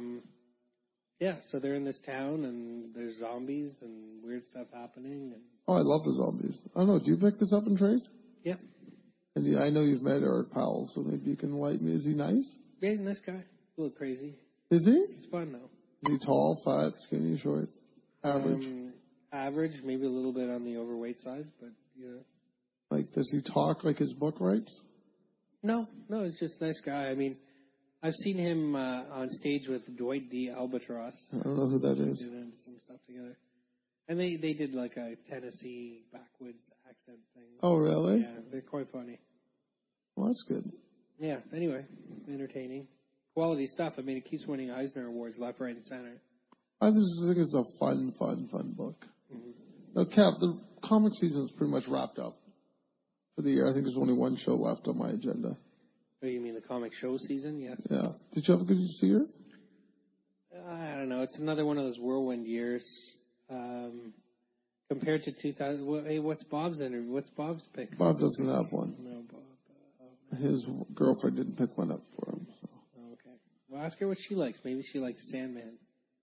so they're in this town, and there's zombies and weird stuff happening. And I love the zombies. I don't know. Do you pick this up in trade? Yeah. And I know you've met Eric Powell, so maybe you can enlighten me. Is he nice? Yeah, he's a nice guy. A little crazy. Is he? He's fun, though. Is he tall, fat, skinny, short? Average? Average, maybe a little bit on the overweight side, but, Like, does he talk like his book writes? No, he's just a nice guy. I mean, I've seen him on stage with Dwight D. Albatross. I don't know who that is. Doing some stuff together. And they did like a Tennessee backwoods accent thing. Oh, really? Yeah, they're quite funny. Well, that's good. Yeah, anyway, entertaining. Quality stuff. I mean, it keeps winning Eisner Awards left, right, and center. I just think it's a fun book. Mm-hmm. Now, Cap, the comic season is pretty much wrapped up for the year. I think there's only one show left on my agenda. Oh, you mean the comic show season? Yes. Yeah. Did you have a good year? I don't know. It's another one of those whirlwind years. Compared to 2000, what's Bob's pick? Bob doesn't have one. No, Bob. His girlfriend didn't pick one up for him. So. Okay. Well, ask her what she likes. Maybe she likes Sandman.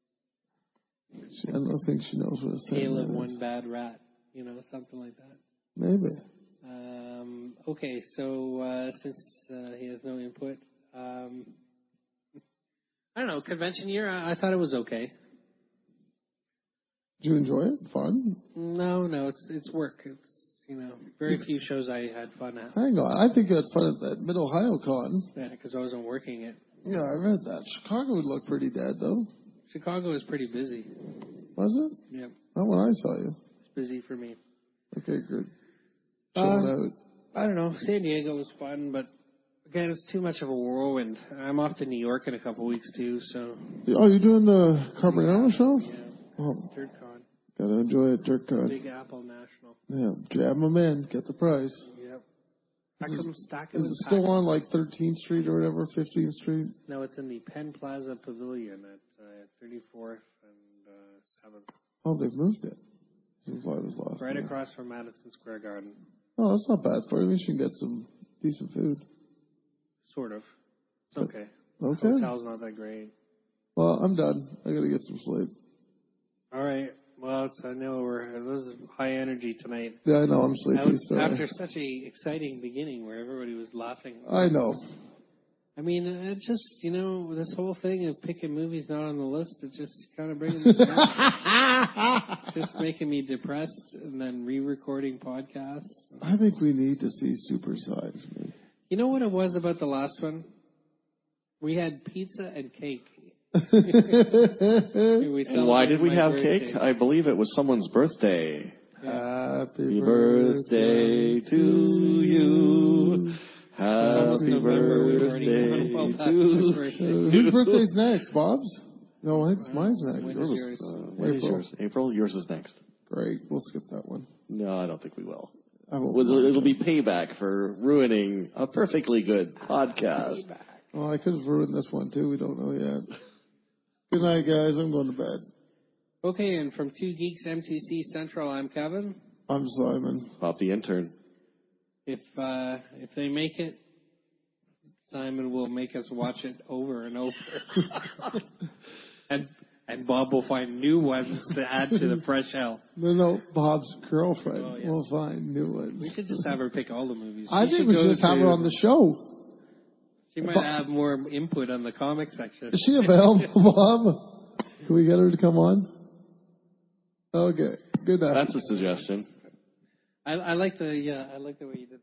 I don't think she knows what a Sandman Tale of is. One Bad Rat. Something like that. Maybe. Okay, so since he has no input, I don't know, convention year, I thought it was okay. Did you enjoy it? Fun? No, it's work. It's very few shows I had fun at. Hang on. I think you had fun at that Mid-Ohio Con. Yeah, because I wasn't working it. Yeah, I read that. Chicago would look pretty dead, though. Chicago is pretty busy. Was it? Yep. Not when I saw you. It's busy for me. Okay, good. Chilling out. I don't know. San Diego was fun, but again, it's too much of a whirlwind. I'm off to New York in a couple weeks, too, so... Oh, you're doing the Carbonaro show? Yeah. Oh, DirtCon. gotta enjoy it, DirtCon. Big Apple National. Yeah, jab them in, get the price. Yep. Stack 'em Is and it pack 'em. still on like 13th Street or whatever, 15th Street? No, it's in the Penn Plaza Pavilion at 34th and 7th. Oh, they've moved it. Since I was last Right time. across from Madison Square Garden. Oh, that's not bad for you. At least you can get some decent food. Sort of. It's okay. Okay. Hotel's not that great. Well, I'm done. I gotta get some sleep. All right. Well, I know this is high energy tonight. Yeah, I know. I'm sleepy. Sorry. After such a exciting beginning where everybody was laughing. I know. I mean, it's just, this whole thing of picking movies not on the list, it's just kind of bringing me down. It's just making me depressed and then re-recording podcasts. I think we need to see Super Size Me. You know what it was about the last one? We had pizza and cake. And why did we have cake? I believe it was someone's birthday. Yeah. Happy birthday to you. Happy birthday to Whose birthday's next? Bob's? No, I think mine's next. When Yours is was, yours? when is yours? April? Yours is next. Great. We'll skip that one. No, I don't think we will. I won't. It'll be payback for ruining a perfectly good podcast. Oh, I could have ruined this one too. We don't know yet. Good night, guys. I'm going to bed. Okay, and from Two Geeks M2C Central, I'm Kevin. I'm Simon. Bob the intern. If they make it, Simon will make us watch it over and over. and Bob will find new ones to add to the fresh hell. No, Bob's girlfriend. Oh, yes. We'll find new ones. We should just have her pick all the movies. I think we should just have her on the show. She might have more input on the comic section. Is she available, Bob? Can we get her to come on? Okay. Good night. That's a suggestion. I like the way you did